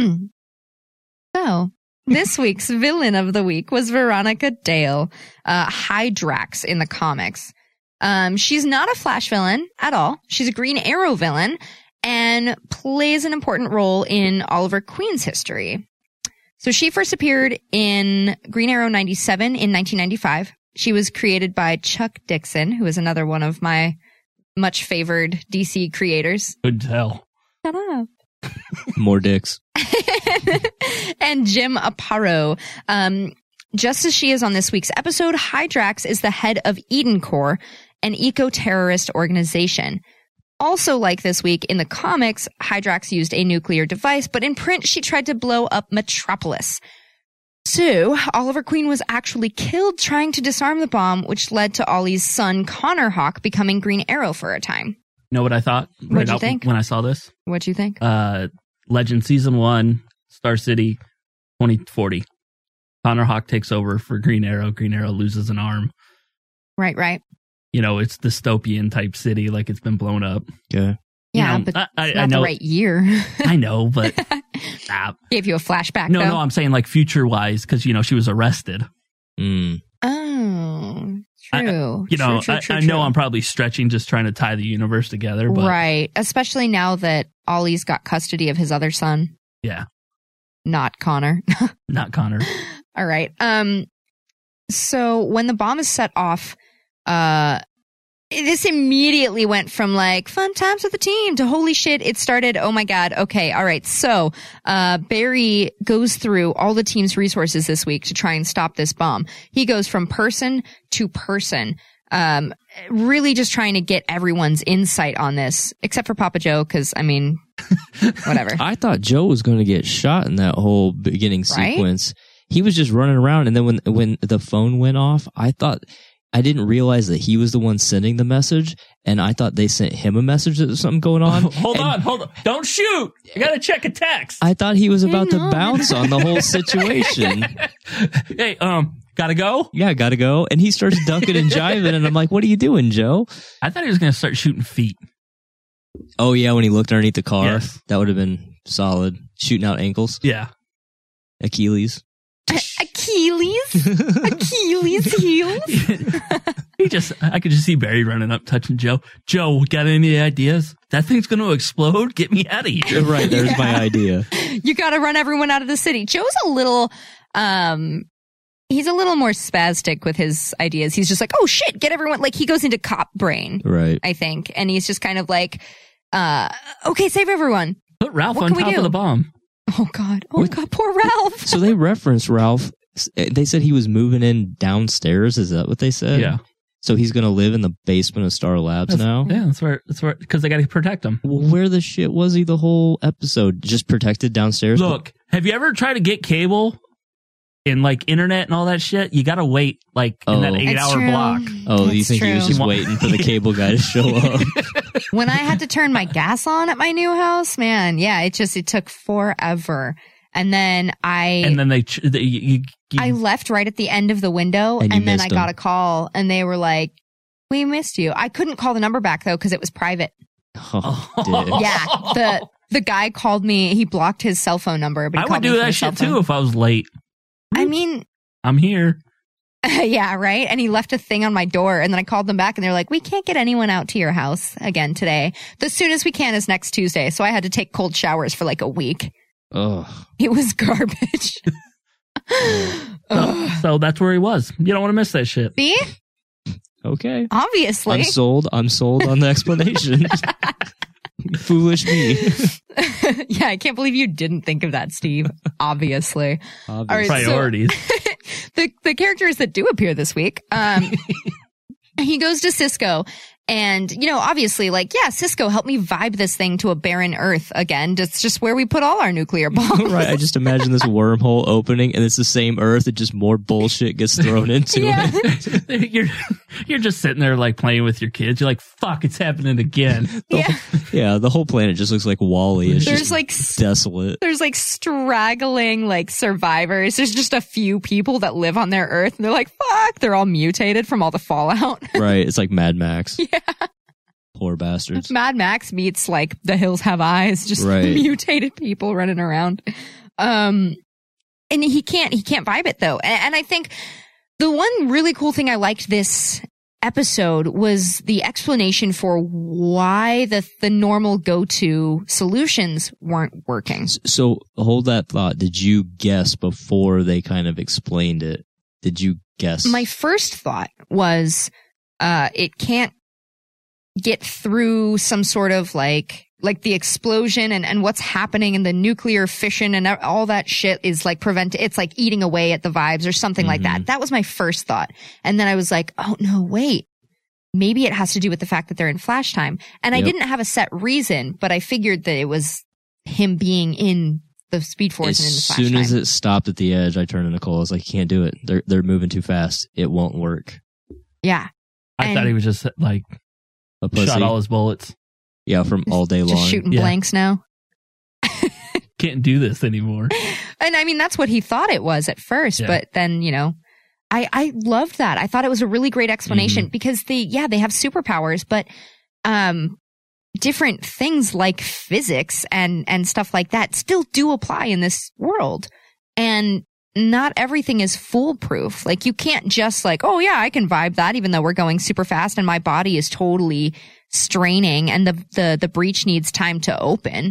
So, this week's villain of the week was Veronica Dale, Hydrax in the comics. She's not a Flash villain at all. She's a Green Arrow villain and plays an important role in Oliver Queen's history. So she first appeared in Green Arrow 97 in 1995. She was created by Chuck Dixon, who is another one of my much favored DC creators. Good tell. Shut up. More dicks. And Jim Aparo. Just as she is on this week's episode, Hydrax is the head of Eden Corps, an eco-terrorist organization. Also, like this week, in the comics, Hydrax used a nuclear device, but in print, she tried to blow up Metropolis. So, Oliver Queen was actually killed trying to disarm the bomb, which led to Ollie's son, Connor Hawk, becoming Green Arrow for a time. You know what I thought? What'd you think? When I saw this? What'd you think? Legend Season 1, Star City, 2040. Connor Hawk takes over for Green Arrow. Green Arrow loses an arm. Right. You know, it's dystopian type city, like it's been blown up. Okay. Yeah, but it's not the right year. I know, but... Gave you a flashback, No, though. I'm saying like future-wise, because, she was arrested. Oh, true. I know I'm probably stretching, just trying to tie the universe together. But right, especially now that Ollie's got custody of his other son. Yeah. Not Connor. Not Connor. All right. So when the bomb is set off, this immediately went from like fun times with the team to holy shit, it started. Oh my God. Okay. All right. So, Barry goes through all the team's resources this week to try and stop this bomb. He goes from person to person, really just trying to get everyone's insight on this, except for Papa Joe. Cause whatever. I thought Joe was going to get shot in that whole beginning sequence. He was just running around. And then when the phone went off, I didn't realize that he was the one sending the message, and I thought they sent him a message that there's something going on. Hold on. Don't shoot. I got to check a text. I thought he was about to bounce on the whole situation. Hey, gotta go? Yeah, gotta go. And he starts ducking and jiving, and I'm like, what are you doing, Joe? I thought he was going to start shooting feet. Oh, yeah, when he looked underneath the car. Yes. That would have been solid. Shooting out ankles. Yeah. Achilles heels. I could just see Barry running up, touching Joe. Joe, got any ideas? That thing's going to explode. Get me out of here. Right, there's my idea. You got to run everyone out of the city. Joe's a little, he's a little more spastic with his ideas. He's just like, oh shit, get everyone. Like he goes into cop brain, right? I think, and he's just kind of like, okay, save everyone. Put Ralph on top of the bomb. Oh God, poor Ralph. So they reference Ralph They said he was moving in downstairs. Is that what they said? Yeah. So he's going to live in the basement of Star Labs now? Yeah, that's where, because they got to protect him. Well, where the shit was he the whole episode? Just protected downstairs? Look, have you ever tried to get cable and like internet and all that shit? You got to wait like in that 8-hour block. Oh, you think he was just waiting for the cable guy to show up? When I had to turn my gas on at my new house, man, yeah, it took forever. And then I left right at the end of the window, and then I got a call, and they were like, "We missed you." I couldn't call the number back though because it was private. Oh, yeah, the guy called me. He blocked his cell phone number, but he I called would me do from that his cell shit phone. too if I was late. I mean, I'm here. Yeah, right. And he left a thing on my door, and then I called them back, and they're like, "We can't get anyone out to your house again today. The soonest we can is next Tuesday." So I had to take cold showers for like a week. Oh, it was garbage. So that's where he was. You don't want to miss that shit. See? Okay. Obviously. I'm sold on the explanation. Foolish me. Yeah, I can't believe you didn't think of that, Steve. Obviously. All right, priorities. So, the characters that do appear this week, he goes to Cisco. And, obviously, Cisco, help me vibe this thing to a barren Earth again. That's just where we put all our nuclear bombs. Right. I just imagine this wormhole opening, and it's the same Earth, and just more bullshit gets thrown into it. You're just sitting there, like, playing with your kids. You're like, fuck, it's happening again. The whole planet just looks like Wall-E. It's There's just desolate. There's straggling survivors. There's just a few people that live on their Earth, and they're like, fuck, they're all mutated from all the fallout. Right. It's like Mad Max. Yeah. Poor bastards. Mad Max meets The Hills Have Eyes, just mutated people running around. And he can't vibe it though. And I think the one really cool thing I liked this episode was the explanation for why the normal go-to solutions weren't working. So hold that thought. Did you guess before they kind of explained it? Did you guess? My first thought was, it can't get through some sort of like the explosion and what's happening in the nuclear fission and all that shit is it's eating away at the vibes or something like that. That was my first thought. And then I was like, oh no, wait, maybe it has to do with the fact that they're in flash time. And I didn't have a set reason, but I figured that it was him being in the Speed Force and in the flash time. As soon as it stopped at the edge, I turned to Nicole. I was like, you can't do it. They're moving too fast. It won't work. Yeah. I thought he was just like a pussy. Shot all his bullets. Yeah, from all day long. Just shooting blanks now. Can't do this anymore. And I mean, that's what he thought it was at first, but then, I loved that. I thought it was a really great explanation because they have superpowers, but different things like physics and stuff like that still do apply in this world. And not everything is foolproof. Like, you can't just oh yeah, I can vibe that even though we're going super fast and my body is totally straining and the breach needs time to open.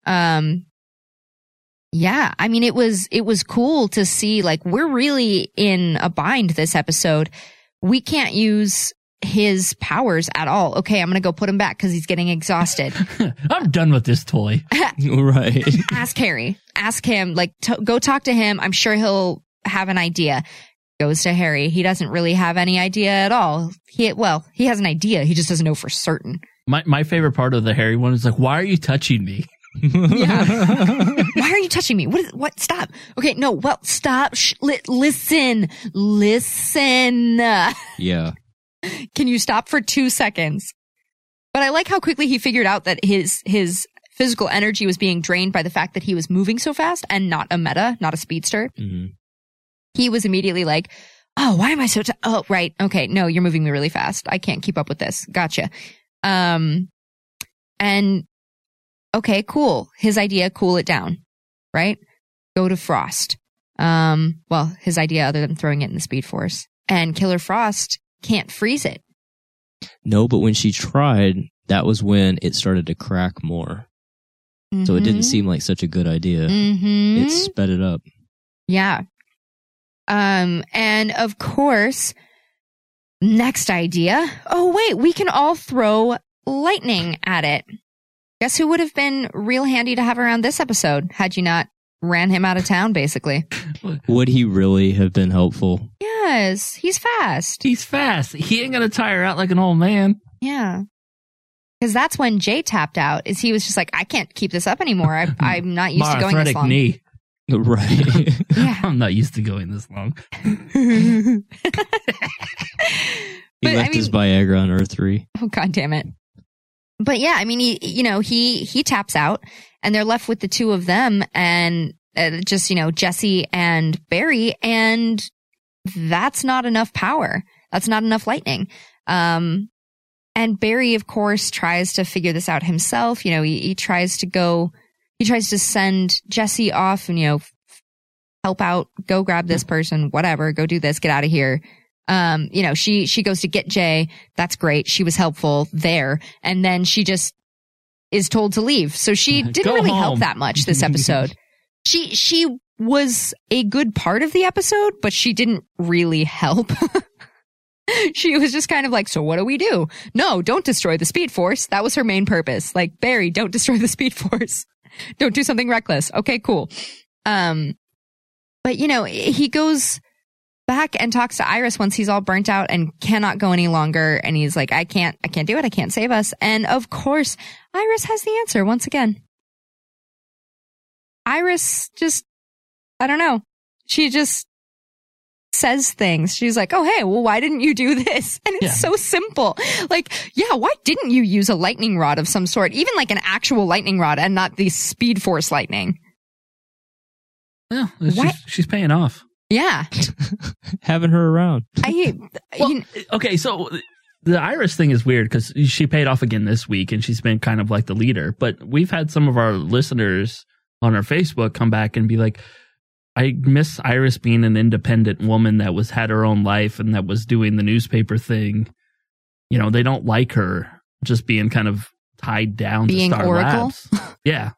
Yeah, I mean, it was cool to see we're really in a bind this episode. We can't use his powers at all. Okay, I'm going to go put him back because he's getting exhausted. I'm done with this toy. Right. Ask Harry. Ask him. Go talk to him. I'm sure he'll have an idea. Goes to Harry. He doesn't really have any idea at all. He has an idea. He just doesn't know for certain. My favorite part of the Harry one is why are you touching me? Yeah. Why are you touching me? What? Stop. Okay. No. Well, stop. Listen. Yeah. Can you stop for 2 seconds? But I like how quickly he figured out that his physical energy was being drained by the fact that he was moving so fast and not a meta, not a speedster. Mm-hmm. He was immediately like, oh, why am I so oh, right. Okay. No, you're moving me really fast. I can't keep up with this. Gotcha. And okay, cool. His idea, cool it down, right? Go to Frost. Well, his idea other than throwing it in the Speed Force. And Killer Frost can't freeze it. No, but when she tried, that was when it started to crack more. Mm-hmm. So it didn't seem like such a good idea. Mm-hmm. It sped it up. Yeah. And of course, next idea. Oh, wait, we can all throw lightning at it. Guess who would have been real handy to have around this episode had you not ran him out of town, basically. Would he really have been helpful? Yes, he's fast. He's fast. He ain't gonna tire out like an old man. Yeah. Because that's when Jay tapped out, is he was just like, I can't keep this up anymore. I'm not used to going this long. Knee. Right. Yeah. I'm not used to going this long. He left his Viagra on Earth 3. Oh, God damn it. But yeah, I mean, he taps out, and they're left with the two of them, and just, Jesse and Barry, and that's not enough power. That's not enough lightning. And Barry, of course, tries to figure this out himself. He tries to send Jesse off and, help out, go grab this person, whatever, go do this, get out of here. She goes to get Jay. That's great. She was helpful there. And then she just is told to leave. So she didn't really help that much this episode. She was a good part of the episode, but she didn't really help. She was just kind of like, so what do we do? No, don't destroy the Speed Force. That was her main purpose. Like, Barry, don't destroy the Speed Force. Don't do something reckless. Okay, cool. But he goes back and talks to Iris once he's all burnt out and cannot go any longer. And he's like, I can't do it. I can't save us. And of course, Iris has the answer once again. Iris just, I don't know. She just says things. She's like, oh, hey, well, why didn't you do this? And it's so simple. Like, yeah, why didn't you use a lightning rod of some sort? Even like an actual lightning rod and not the Speed Force lightning. Yeah, she's paying off. Yeah. Having her around. Okay, so the Iris thing is weird because she paid off again this week and she's been kind of like the leader. But we've had some of our listeners on our Facebook come back and be like, I miss Iris being an independent woman that had her own life and that was doing the newspaper thing. They don't like her just being kind of tied down to Star Oracle? Labs. Yeah.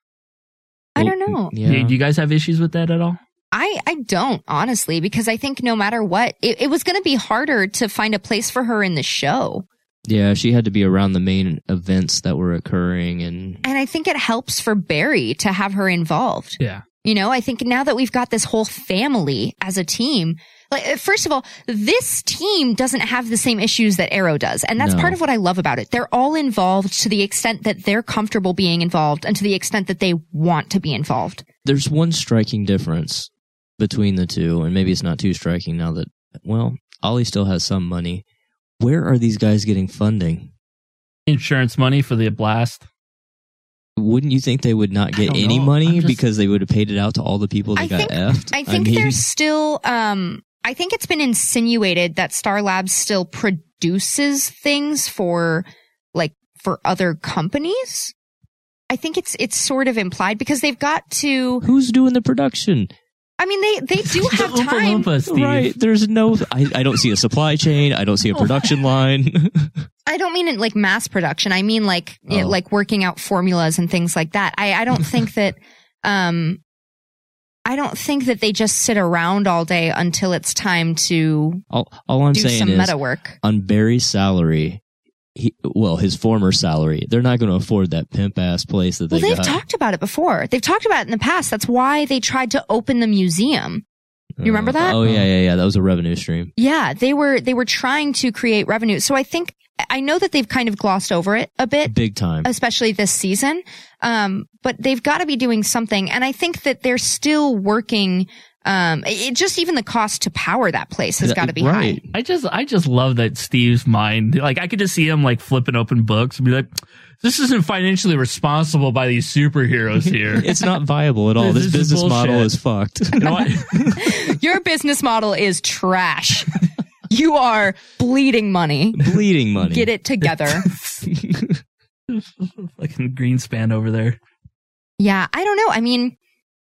I don't know. Yeah. Do you guys have issues with that at all? I don't, honestly, because I think no matter what, it was going to be harder to find a place for her in the show. Yeah, she had to be around the main events that were occurring. And I think it helps for Barry to have her involved. Yeah. I think now that we've got this whole family as a team, like, first of all, this team doesn't have the same issues that Arrow does. And that's part of what I love about it. They're all involved to the extent that they're comfortable being involved and to the extent that they want to be involved. There's one striking difference between the two, and maybe it's not too striking now that, Ollie still has some money. Where are these guys getting funding? Insurance money for the blast. Wouldn't you think they would not get any money because they would have paid it out to all the people that got effed? I think there's still, I think it's been insinuated that Star Labs still produces things for other companies. I think it's sort of implied because they've got to. Who's doing the production? I mean, they do have time. Right. There's no, I don't see a supply chain. I don't see a production line. I don't mean it like mass production. I mean like working out formulas and things like that. I don't think that, I don't think that they just sit around all day until it's time to all I'm do saying some is, meta work. On Barry's salary, his former salary, they're not going to afford that pimp ass place that they got. They've talked about it before. They've talked about it in the past. That's why they tried to open the museum. You remember that? Oh yeah. That was a revenue stream. Yeah, they were trying to create revenue. So I know that they've kind of glossed over it a bit. Big time. Especially this season. But they've got to be doing something. And I think that they're still working. Just even the cost to power that place has got to be high. I just love that Steve's mind. Like, I could just see him like flipping open books and be like, this isn't financially responsible by these superheroes here. It's not viable at all. This business model is fucked. You know what? Your business model is trash. You are bleeding money. Bleeding money. Get it together. Like in Greenspan over there. Yeah, I don't know. I mean,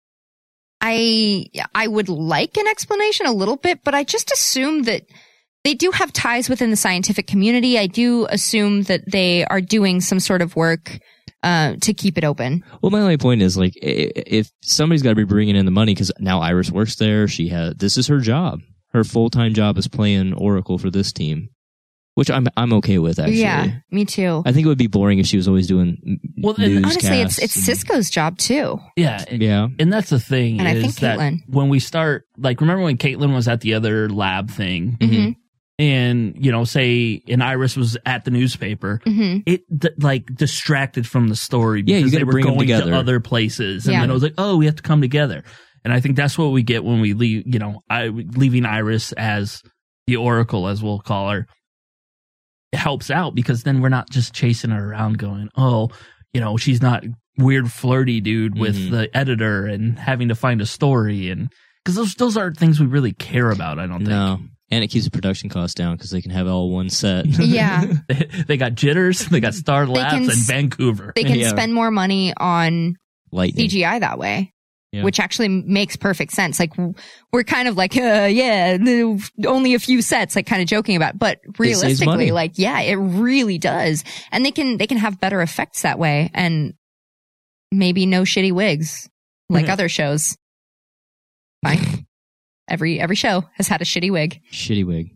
I would like an explanation a little bit, but I just assume that they do have ties within the scientific community. I do assume that they are doing some sort of work to keep it open. Well, my only point is, like, if somebody's got to be bringing in the money, because now Iris works there, this is her job. Her full-time job is playing Oracle for this team. which I'm okay with, actually. Yeah, me too. I think it would be boring if she was always doing Honestly, it's Cisco's job too. Yeah. Yeah. And that's the thing. And I is think that Caitlin. when we start, like, remember when Caitlin was at the other lab thing? Mm-hmm. And, you know, say, and Iris was at the newspaper, it distracted from the story because they were going to other places. And then it was like, oh, we have to come together. And I think that's what we get when we leave, you know, leaving Iris as the Oracle, as we'll call her. It helps out because then we're not just chasing her around going, oh, you know, she's not weird flirty dude with the editor and having to find a story. And because those aren't things we really care about, I don't think. No. And it keeps the production costs down because they can have all one set. Yeah. They got Jitters, they got Star Labs, and Vancouver. They can spend more money on lightning. CGI that way. Yeah. Which actually makes perfect sense. Like, we're kind of like, only a few sets, like kind of joking about, but realistically, like, yeah, it really does. And they can have better effects that way and maybe no shitty wigs like other shows. Fine. Every show has had a shitty wig. Shitty wig.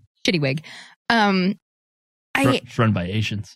It's run by Asians.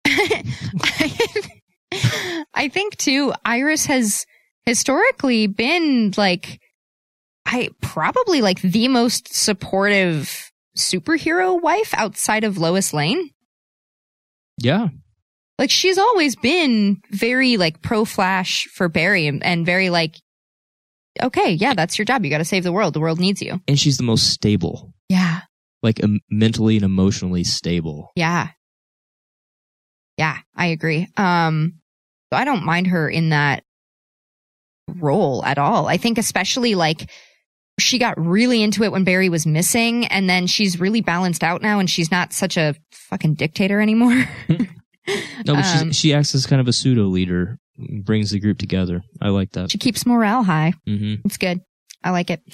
I think too, Iris has historically been like, probably like the most supportive superhero wife outside of Lois Lane. Yeah. Like, she's always been very like pro Flash for Barry and very like, okay, yeah, that's your job. You got to save the world. The world needs you. And she's the most stable. Yeah. Like mentally and emotionally stable. Yeah. Yeah, I agree. So I don't mind her in that role at all. I think especially like she got really into it when Barry was missing, and then she's really balanced out now and she's not such a fucking dictator anymore. No, but she acts as kind of a pseudo leader, brings the group together. I like that. She keeps morale high. Mm-hmm. It's good. I like it.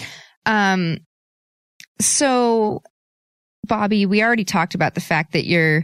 So Bobby, we already talked about the fact that your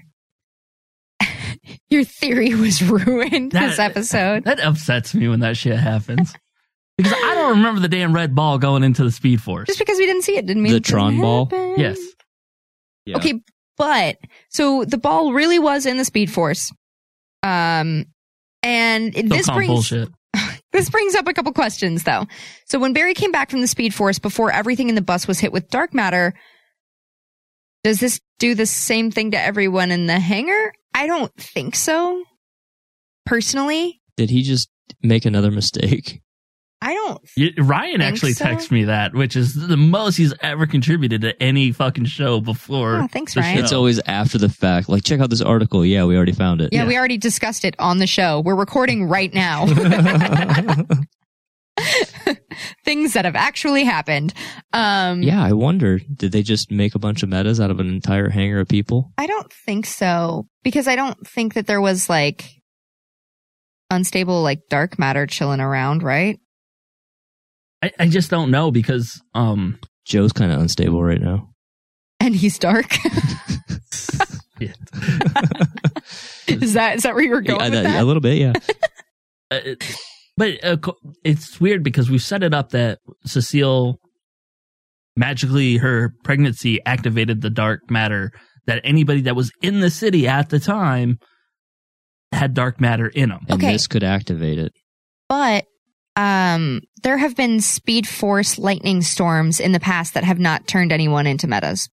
theory was ruined this episode. That upsets me when that shit happens. Because I don't remember the damn red ball going into the Speed Force. Just because we didn't see it didn't mean the Tron ball? Yes. Yeah. Okay, but so the ball really was in the Speed Force. And this brings up a couple questions though. So when Barry came back from the Speed Force before everything in the bus was hit with dark matter, does this do the same thing to everyone in the hangar? I don't think so. Personally. Did he just make another mistake? I don't. Ryan actually texted me that, which is the most he's ever contributed to any fucking show before. Oh, thanks, Ryan. It's always after the fact. Like, check out this article. Yeah, we already found it. Yeah, we already discussed it on the show. We're recording right now. Things that have actually happened. Yeah, I wonder, did they just make a bunch of metas out of an entire hangar of people? I don't think so. Because I don't think that there was, like, unstable, like, dark matter chilling around, right? I just don't know because Joe's kind of unstable right now. And he's dark. Is that where you were going with that? A little bit, yeah. But it's weird because we've set it up that Cecile magically, her pregnancy activated the dark matter, that anybody that was in the city at the time had dark matter in them. And this could activate it. But there have been Speed Force lightning storms in the past that have not turned anyone into metas.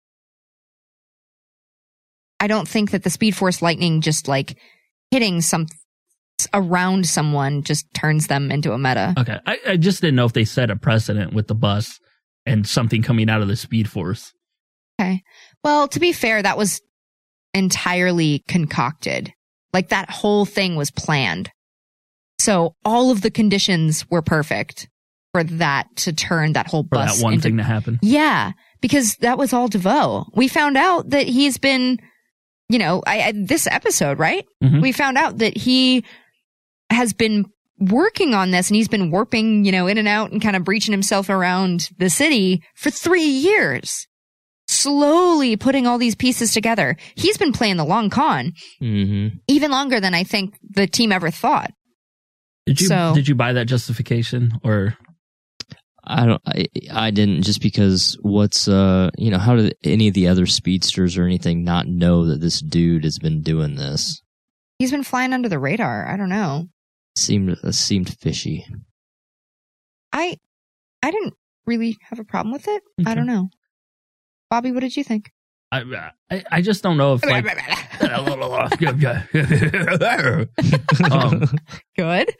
I don't think that the Speed Force lightning just like hitting around someone just turns them into a meta. Okay. I just didn't know if they set a precedent with the bus and something coming out of the Speed Force. Okay. Well, to be fair, that was entirely concocted. Like, that whole thing was planned. So all of the conditions were perfect for that to turn that whole bus for that one thing to happen. Yeah, because that was all DeVoe. We found out that he's been, this episode, right? Mm-hmm. We found out that he has been working on this and he's been warping, in and out and kind of breaching himself around the city for 3 years. Slowly putting all these pieces together. He's been playing the long con. Mm-hmm. Even longer than I think the team ever thought. Did you buy that justification or? I didn't, just because what's how did any of the other speedsters or anything not know that this dude has been doing this? He's been flying under the radar. I don't know. Seemed fishy. I didn't really have a problem with it. Okay. I don't know. Bobby, what did you think? I just don't know if like good.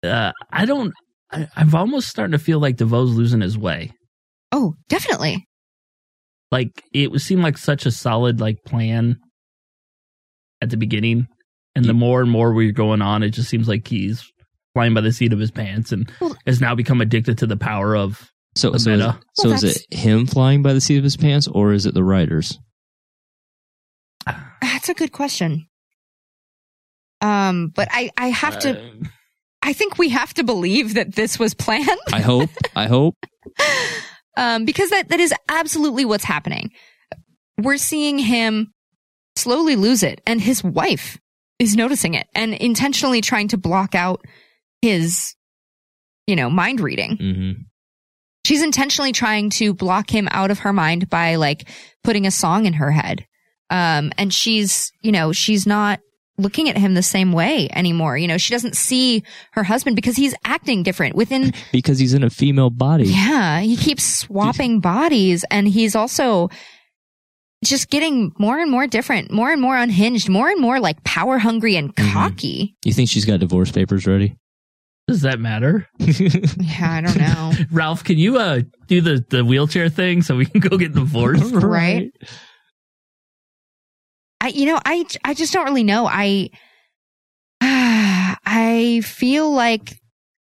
I'm almost starting to feel like DeVoe's losing his way. Oh, definitely. Like it would seem like such a solid like plan at the beginning, and the more and more we're going on, it just seems like he's flying by the seat of his pants and has now become addicted to the power of the meta. Is it him flying by the seat of his pants, or is it the writers? That's a good question. But I have to. I think we have to believe that this was planned. I hope. Because that is absolutely what's happening. We're seeing him slowly lose it, and his wife is noticing it and intentionally trying to block out his, mind reading. Mm-hmm. She's intentionally trying to block him out of her mind by like putting a song in her head. And she's not looking at him the same way anymore. She doesn't see her husband because he's acting different because he's in a female body. Yeah. He keeps swapping bodies, and he's also just getting more and more different, more and more unhinged, more and more like power hungry and cocky. You think she's got divorce papers ready? Does that matter? Yeah, I don't know. Ralph, can you do the wheelchair thing so we can go get divorced? Right. I just don't really know. I feel like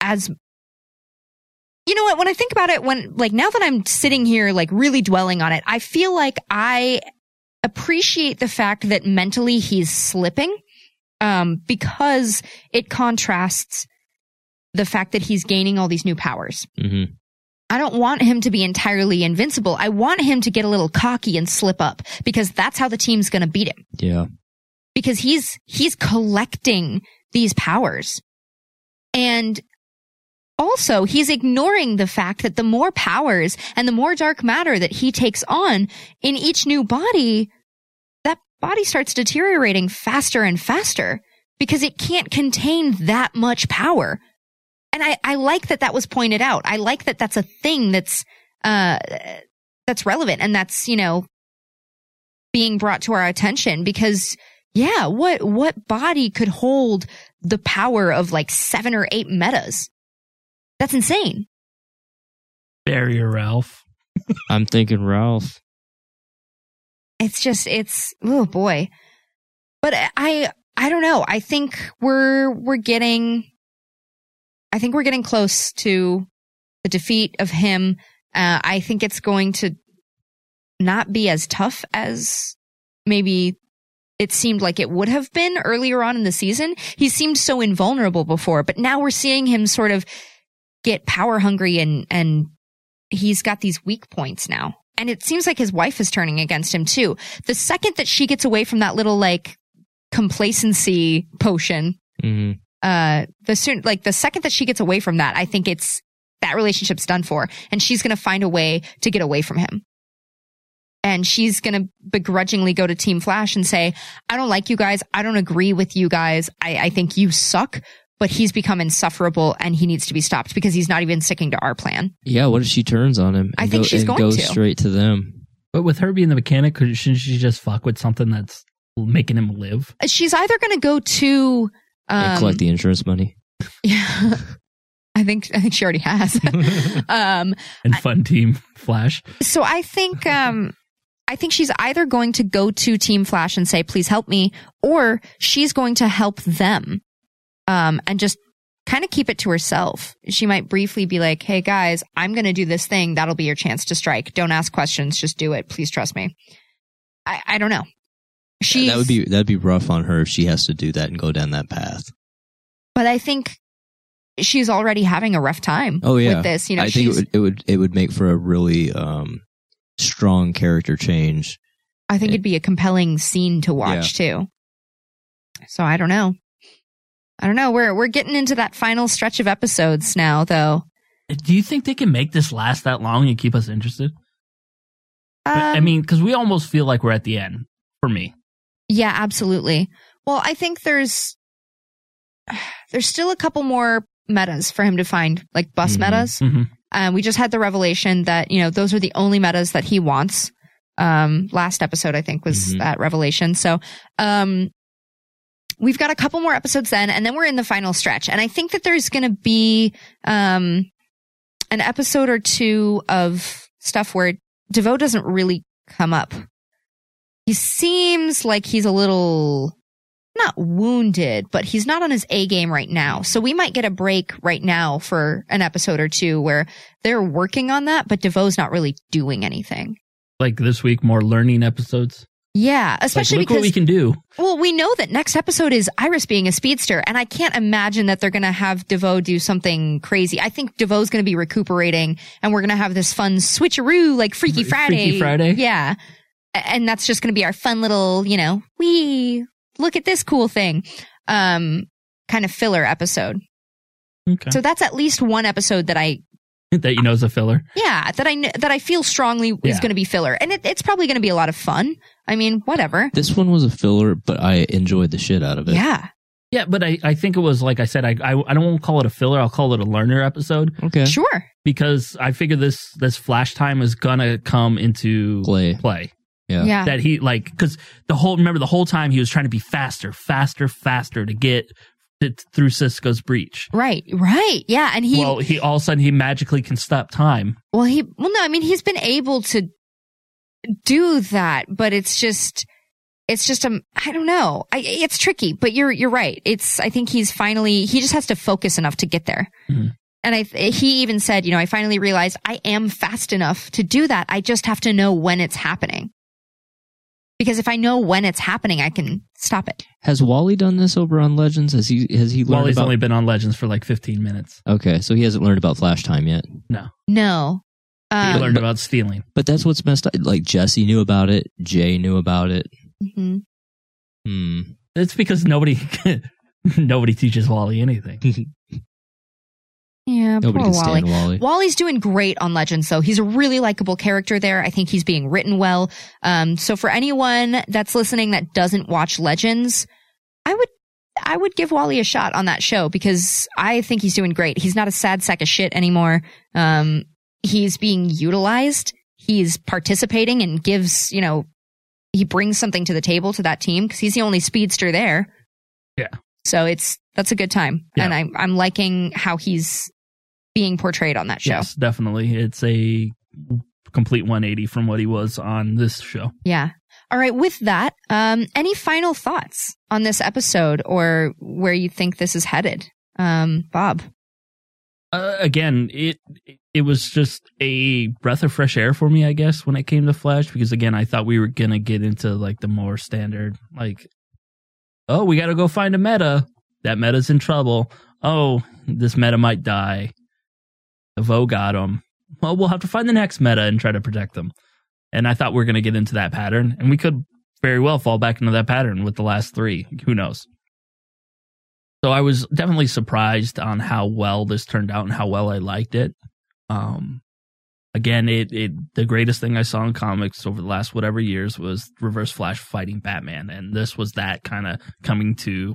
you know what, when I think about it, now that I'm sitting here like really dwelling on it, I feel like I appreciate the fact that mentally he's slipping, because it contrasts the fact that he's gaining all these new powers. Mm-hmm. I don't want him to be entirely invincible. I want him to get a little cocky and slip up, because that's how the team's going to beat him. Yeah. Because he's collecting these powers. And also, he's ignoring the fact that the more powers and the more dark matter that he takes on in each new body, that body starts deteriorating faster and faster because it can't contain that much power. And I like that was pointed out. I like that that's a thing that's relevant, and that's, being brought to our attention, because yeah, what body could hold the power of like 7 or 8 metas? That's insane. Barrier Ralph. I'm thinking Ralph. It's oh boy. But I don't know. I think we're getting close to the defeat of him. I think it's going to not be as tough as maybe it seemed like it would have been earlier on in the season. He seemed so invulnerable before, but now we're seeing him sort of get power hungry, and he's got these weak points now. And it seems like his wife is turning against him too. The second that she gets away from that little like complacency potion, mm-hmm. The second that she gets away from that, I think that relationship's done for, and she's going to find a way to get away from him. And she's going to begrudgingly go to Team Flash and say, I don't like you guys. I don't agree with you guys. I think you suck, but he's become insufferable and he needs to be stopped because he's not even sticking to our plan. Yeah. What if she turns on him? I think she's going to. Go straight to them. But with her being the mechanic, shouldn't she just fuck with something that's making him live? She's either going to go to, and collect the insurance money. Yeah. I think she already has. And fun Team Flash. So I think she's either going to go to Team Flash and say, please help me, or she's going to help them, and just kind of keep it to herself. She might briefly be like, hey guys, I'm going to do this thing. That'll be your chance to strike. Don't ask questions. Just do it. Please trust me. I don't know. That'd be rough on her if she has to do that and go down that path. But I think she's already having a rough time with this. I think it would make for a really strong character change. I think it'd be a compelling scene to watch too. So I don't know. We're getting into that final stretch of episodes now, though. Do you think they can make this last that long and keep us interested? I mean, because we almost feel like we're at the end, for me. Yeah, absolutely. Well, I think there's still a couple more metas for him to find, like bus metas. We just had the revelation that, those are the only metas that he wants. Last episode, I think, was that revelation. So, we've got a couple more episodes then, and then we're in the final stretch. And I think that there's going to be, an episode or two of stuff where DeVoe doesn't really come up. He seems like he's a little, not wounded, but he's not on his A game right now. So we might get a break right now for an episode or two where they're working on that, but DeVoe's not really doing anything. Like this week, more learning episodes. Yeah, especially look because what we can do. Well, we know that next episode is Iris being a speedster, and I can't imagine that they're going to have DeVoe do something crazy. I think DeVoe's going to be recuperating, and we're going to have this fun switcheroo, like Freaky Friday. Freaky Friday? Yeah. And that's just going to be our fun little, we look at this cool thing, kind of filler episode. Okay. So that's at least one episode that that is a filler. Yeah, that I feel strongly is going to be filler, and it's probably going to be a lot of fun. I mean, whatever. This one was a filler, but I enjoyed the shit out of it. Yeah. Yeah, but I think it was, like I said, I don't want to call it a filler. I'll call it a learner episode. Okay. Sure. Because I figure this flash time is gonna come into play. Yeah. That he because the whole time he was trying to be faster to get through Cisco's breach. Right. Yeah, and he all of a sudden he magically can stop time. No, I mean he's been able to do that, but it's just I don't know. It's tricky, but you're right. I think he just has to focus enough to get there. Mm-hmm. And he even said, I finally realized I am fast enough to do that. I just have to know when it's happening. Because if I know when it's happening, I can stop it. Has Wally done this over on Legends? Has he learned Wally's only been on Legends for like 15 minutes. Okay, so he hasn't learned about flash time yet. No. He learned about stealing. But that's what's messed up. Like Jesse knew about it. Jay knew about it. Mm-hmm. It's because nobody teaches Wally anything. Yeah, nobody poor can stand Wally. Wally's doing great on Legends, though. He's a really likable character there. I think he's being written well. So for anyone that's listening that doesn't watch Legends, I would give Wally a shot on that show because I think he's doing great. He's not a sad sack of shit anymore. He's being utilized. He's participating and gives, he brings something to the table to that team because he's the only speedster there. Yeah. So that's a good time. Yeah. And I'm liking how he's being portrayed on that show. Yes, definitely. It's a complete 180 from what he was on this show. Yeah. All right. With that, any final thoughts on this episode or where you think this is headed? Bob? Again, it was just a breath of fresh air for me, I guess, when it came to Flash, because again, I thought we were going to get into like the more standard, like, oh, we got to go find a meta. That meta's in trouble. Oh, this meta might die. DeVoe got him. Well, we'll have to find the next meta and try to protect them. And I thought we were going to get into that pattern, and we could very well fall back into that pattern with the last three. Who knows? So I was definitely surprised on how well this turned out and how well I liked it. Again, the greatest thing I saw in comics over the last whatever years was Reverse Flash fighting Batman, and this was that kind of coming to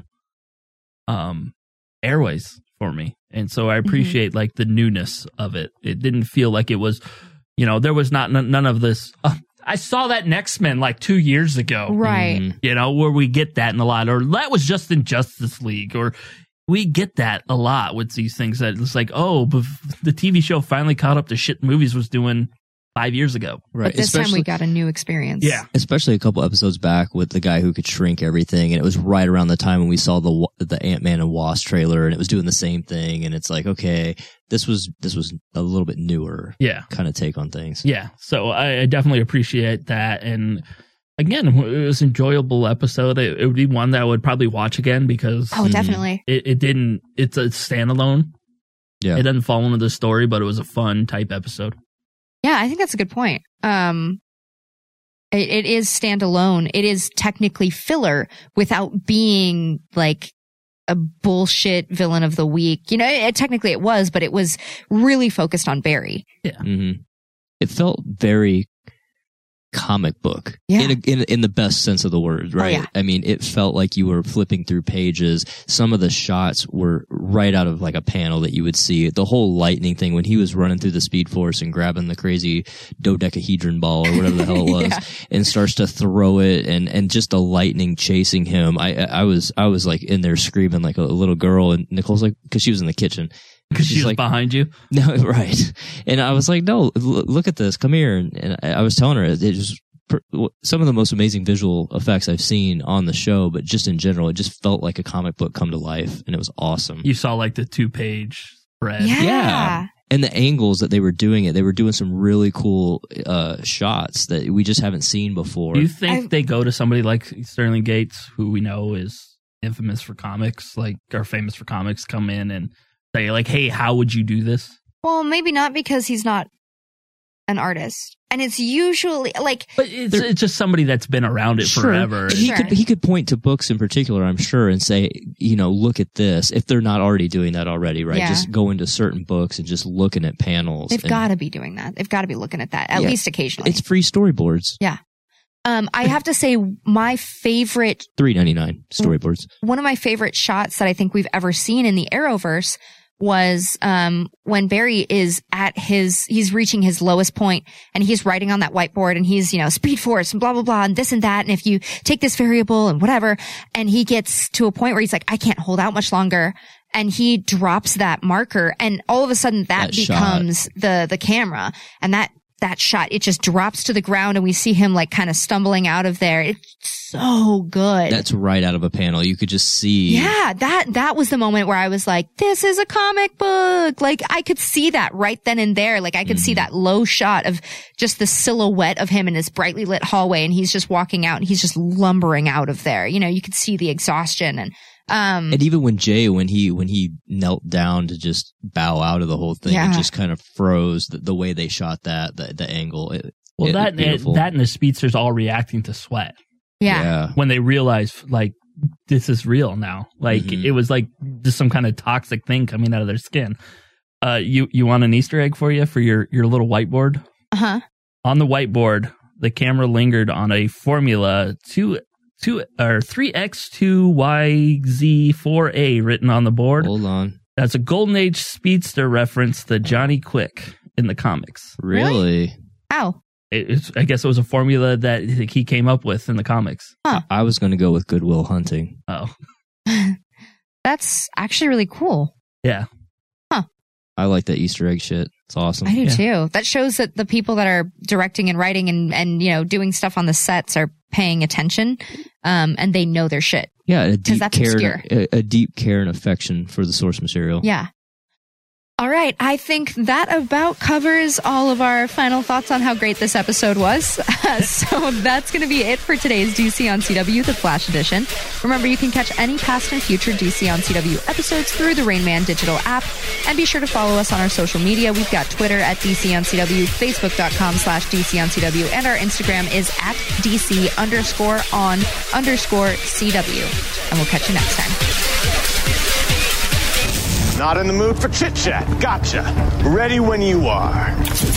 airways for me. And so I appreciate like the newness of it. It didn't feel like it was, there was none of this. I saw that in X-Men like 2 years ago. Right. Where we get that in a lot, or that was just in Justice League, or we get that a lot with these things that it's like, oh, but the TV show finally caught up to shit movies was doing 5 years ago. Right. But this time we got a new experience. Yeah. Especially a couple episodes back with the guy who could shrink everything. And it was right around the time when we saw the Ant-Man and Wasp trailer, and it was doing the same thing. And it's like, okay, this was a little bit newer kind of take on things. Yeah. So I definitely appreciate that. And again, it was an enjoyable episode. It would be one that I would probably watch again because definitely. It's a standalone. Yeah. It doesn't fall into the story, but it was a fun type episode. Yeah, I think that's a good point. It is standalone. It is technically filler without being like a bullshit villain of the week. Technically it was, but it was really focused on Barry. Yeah. Mm-hmm. It felt very comic book in the best sense of the word, right? Oh, yeah. I mean, it felt like you were flipping through pages. Some of the shots were right out of like a panel that you would see. The whole lightning thing when he was running through the Speed Force and grabbing the crazy dodecahedron ball or whatever the hell it was and starts to throw it and just the lightning chasing him. I was like in there screaming like a little girl, and Nicole's like, cause she was in the kitchen. Because she's like behind you? No, right. And I was like, no, look at this. Come here. And I was telling her it was some of the most amazing visual effects I've seen on the show, but just in general, it just felt like a comic book come to life, and it was awesome. You saw like the 2-page spread. Yeah. And the angles that they were doing they were doing some really cool shots that we just haven't seen before. Do you think they go to somebody like Sterling Gates, who we know is infamous for comics, like, or famous for comics, come in and say like, hey, how would you do this? Well, maybe not, because he's not an artist, and it's usually like, but it's just somebody that's been around it forever. He could point to books in particular, I'm sure, and say, look at this. If they're not already doing that already, right? Yeah. Just go into certain books and just looking at panels. They've got to be doing that. They've got to be looking at that at least occasionally. It's free storyboards. Yeah. I have to say, my favorite $3.99 storyboards. One of my favorite shots that I think we've ever seen in the Arrowverse was when Barry is he's reaching his lowest point, and he's writing on that whiteboard, and he's, Speed Force and blah, blah, blah, and this and that, and if you take this variable and whatever, and he gets to a point where he's like, I can't hold out much longer, and he drops that marker, and all of a sudden that becomes the camera, and that shot, it just drops to the ground, and we see him like kind of stumbling out of there. It's so good. That's right out of a panel. You could just see. Yeah, that was the moment where I was like, this is a comic book. Like, I could see that right then and there. Like, I could see that low shot of just the silhouette of him in his brightly lit hallway, and he's just walking out, and he's just lumbering out of there. You could see the exhaustion, and even when he knelt down to just bow out of the whole thing, it just kind of froze the way they shot the angle. That and the speedsters all reacting to sweat. Yeah. When they realize, like, this is real now. Like, it was like just some kind of toxic thing coming out of their skin. You want an Easter egg for you for your little whiteboard? Uh-huh. On the whiteboard, the camera lingered on a formula 3x2yz4a written on the board. Hold on. That's a Golden Age speedster reference to Johnny Quick in the comics. Really? How? I guess it was a formula that he came up with in the comics. Huh. I was going to go with Good Will Hunting. Oh. That's actually really cool. Yeah. Huh. I like that Easter egg shit. It's awesome. I do too. That shows that the people that are directing and writing and doing stuff on the sets are paying attention, and they know their shit. Yeah, a deep care, a deep care and affection for the source material. Yeah. All right. I think that about covers all of our final thoughts on how great this episode was. So that's going to be it for today's DC on CW, the Flash Edition. Remember, you can catch any past and future DC on CW episodes through the Rain Man digital app. And be sure to follow us on our social media. We've got Twitter at DC on CW, Facebook.com/DC on CW, and our Instagram is at DC_on_CW. And we'll catch you next time. Not in the mood for chit-chat. Gotcha. Ready when you are.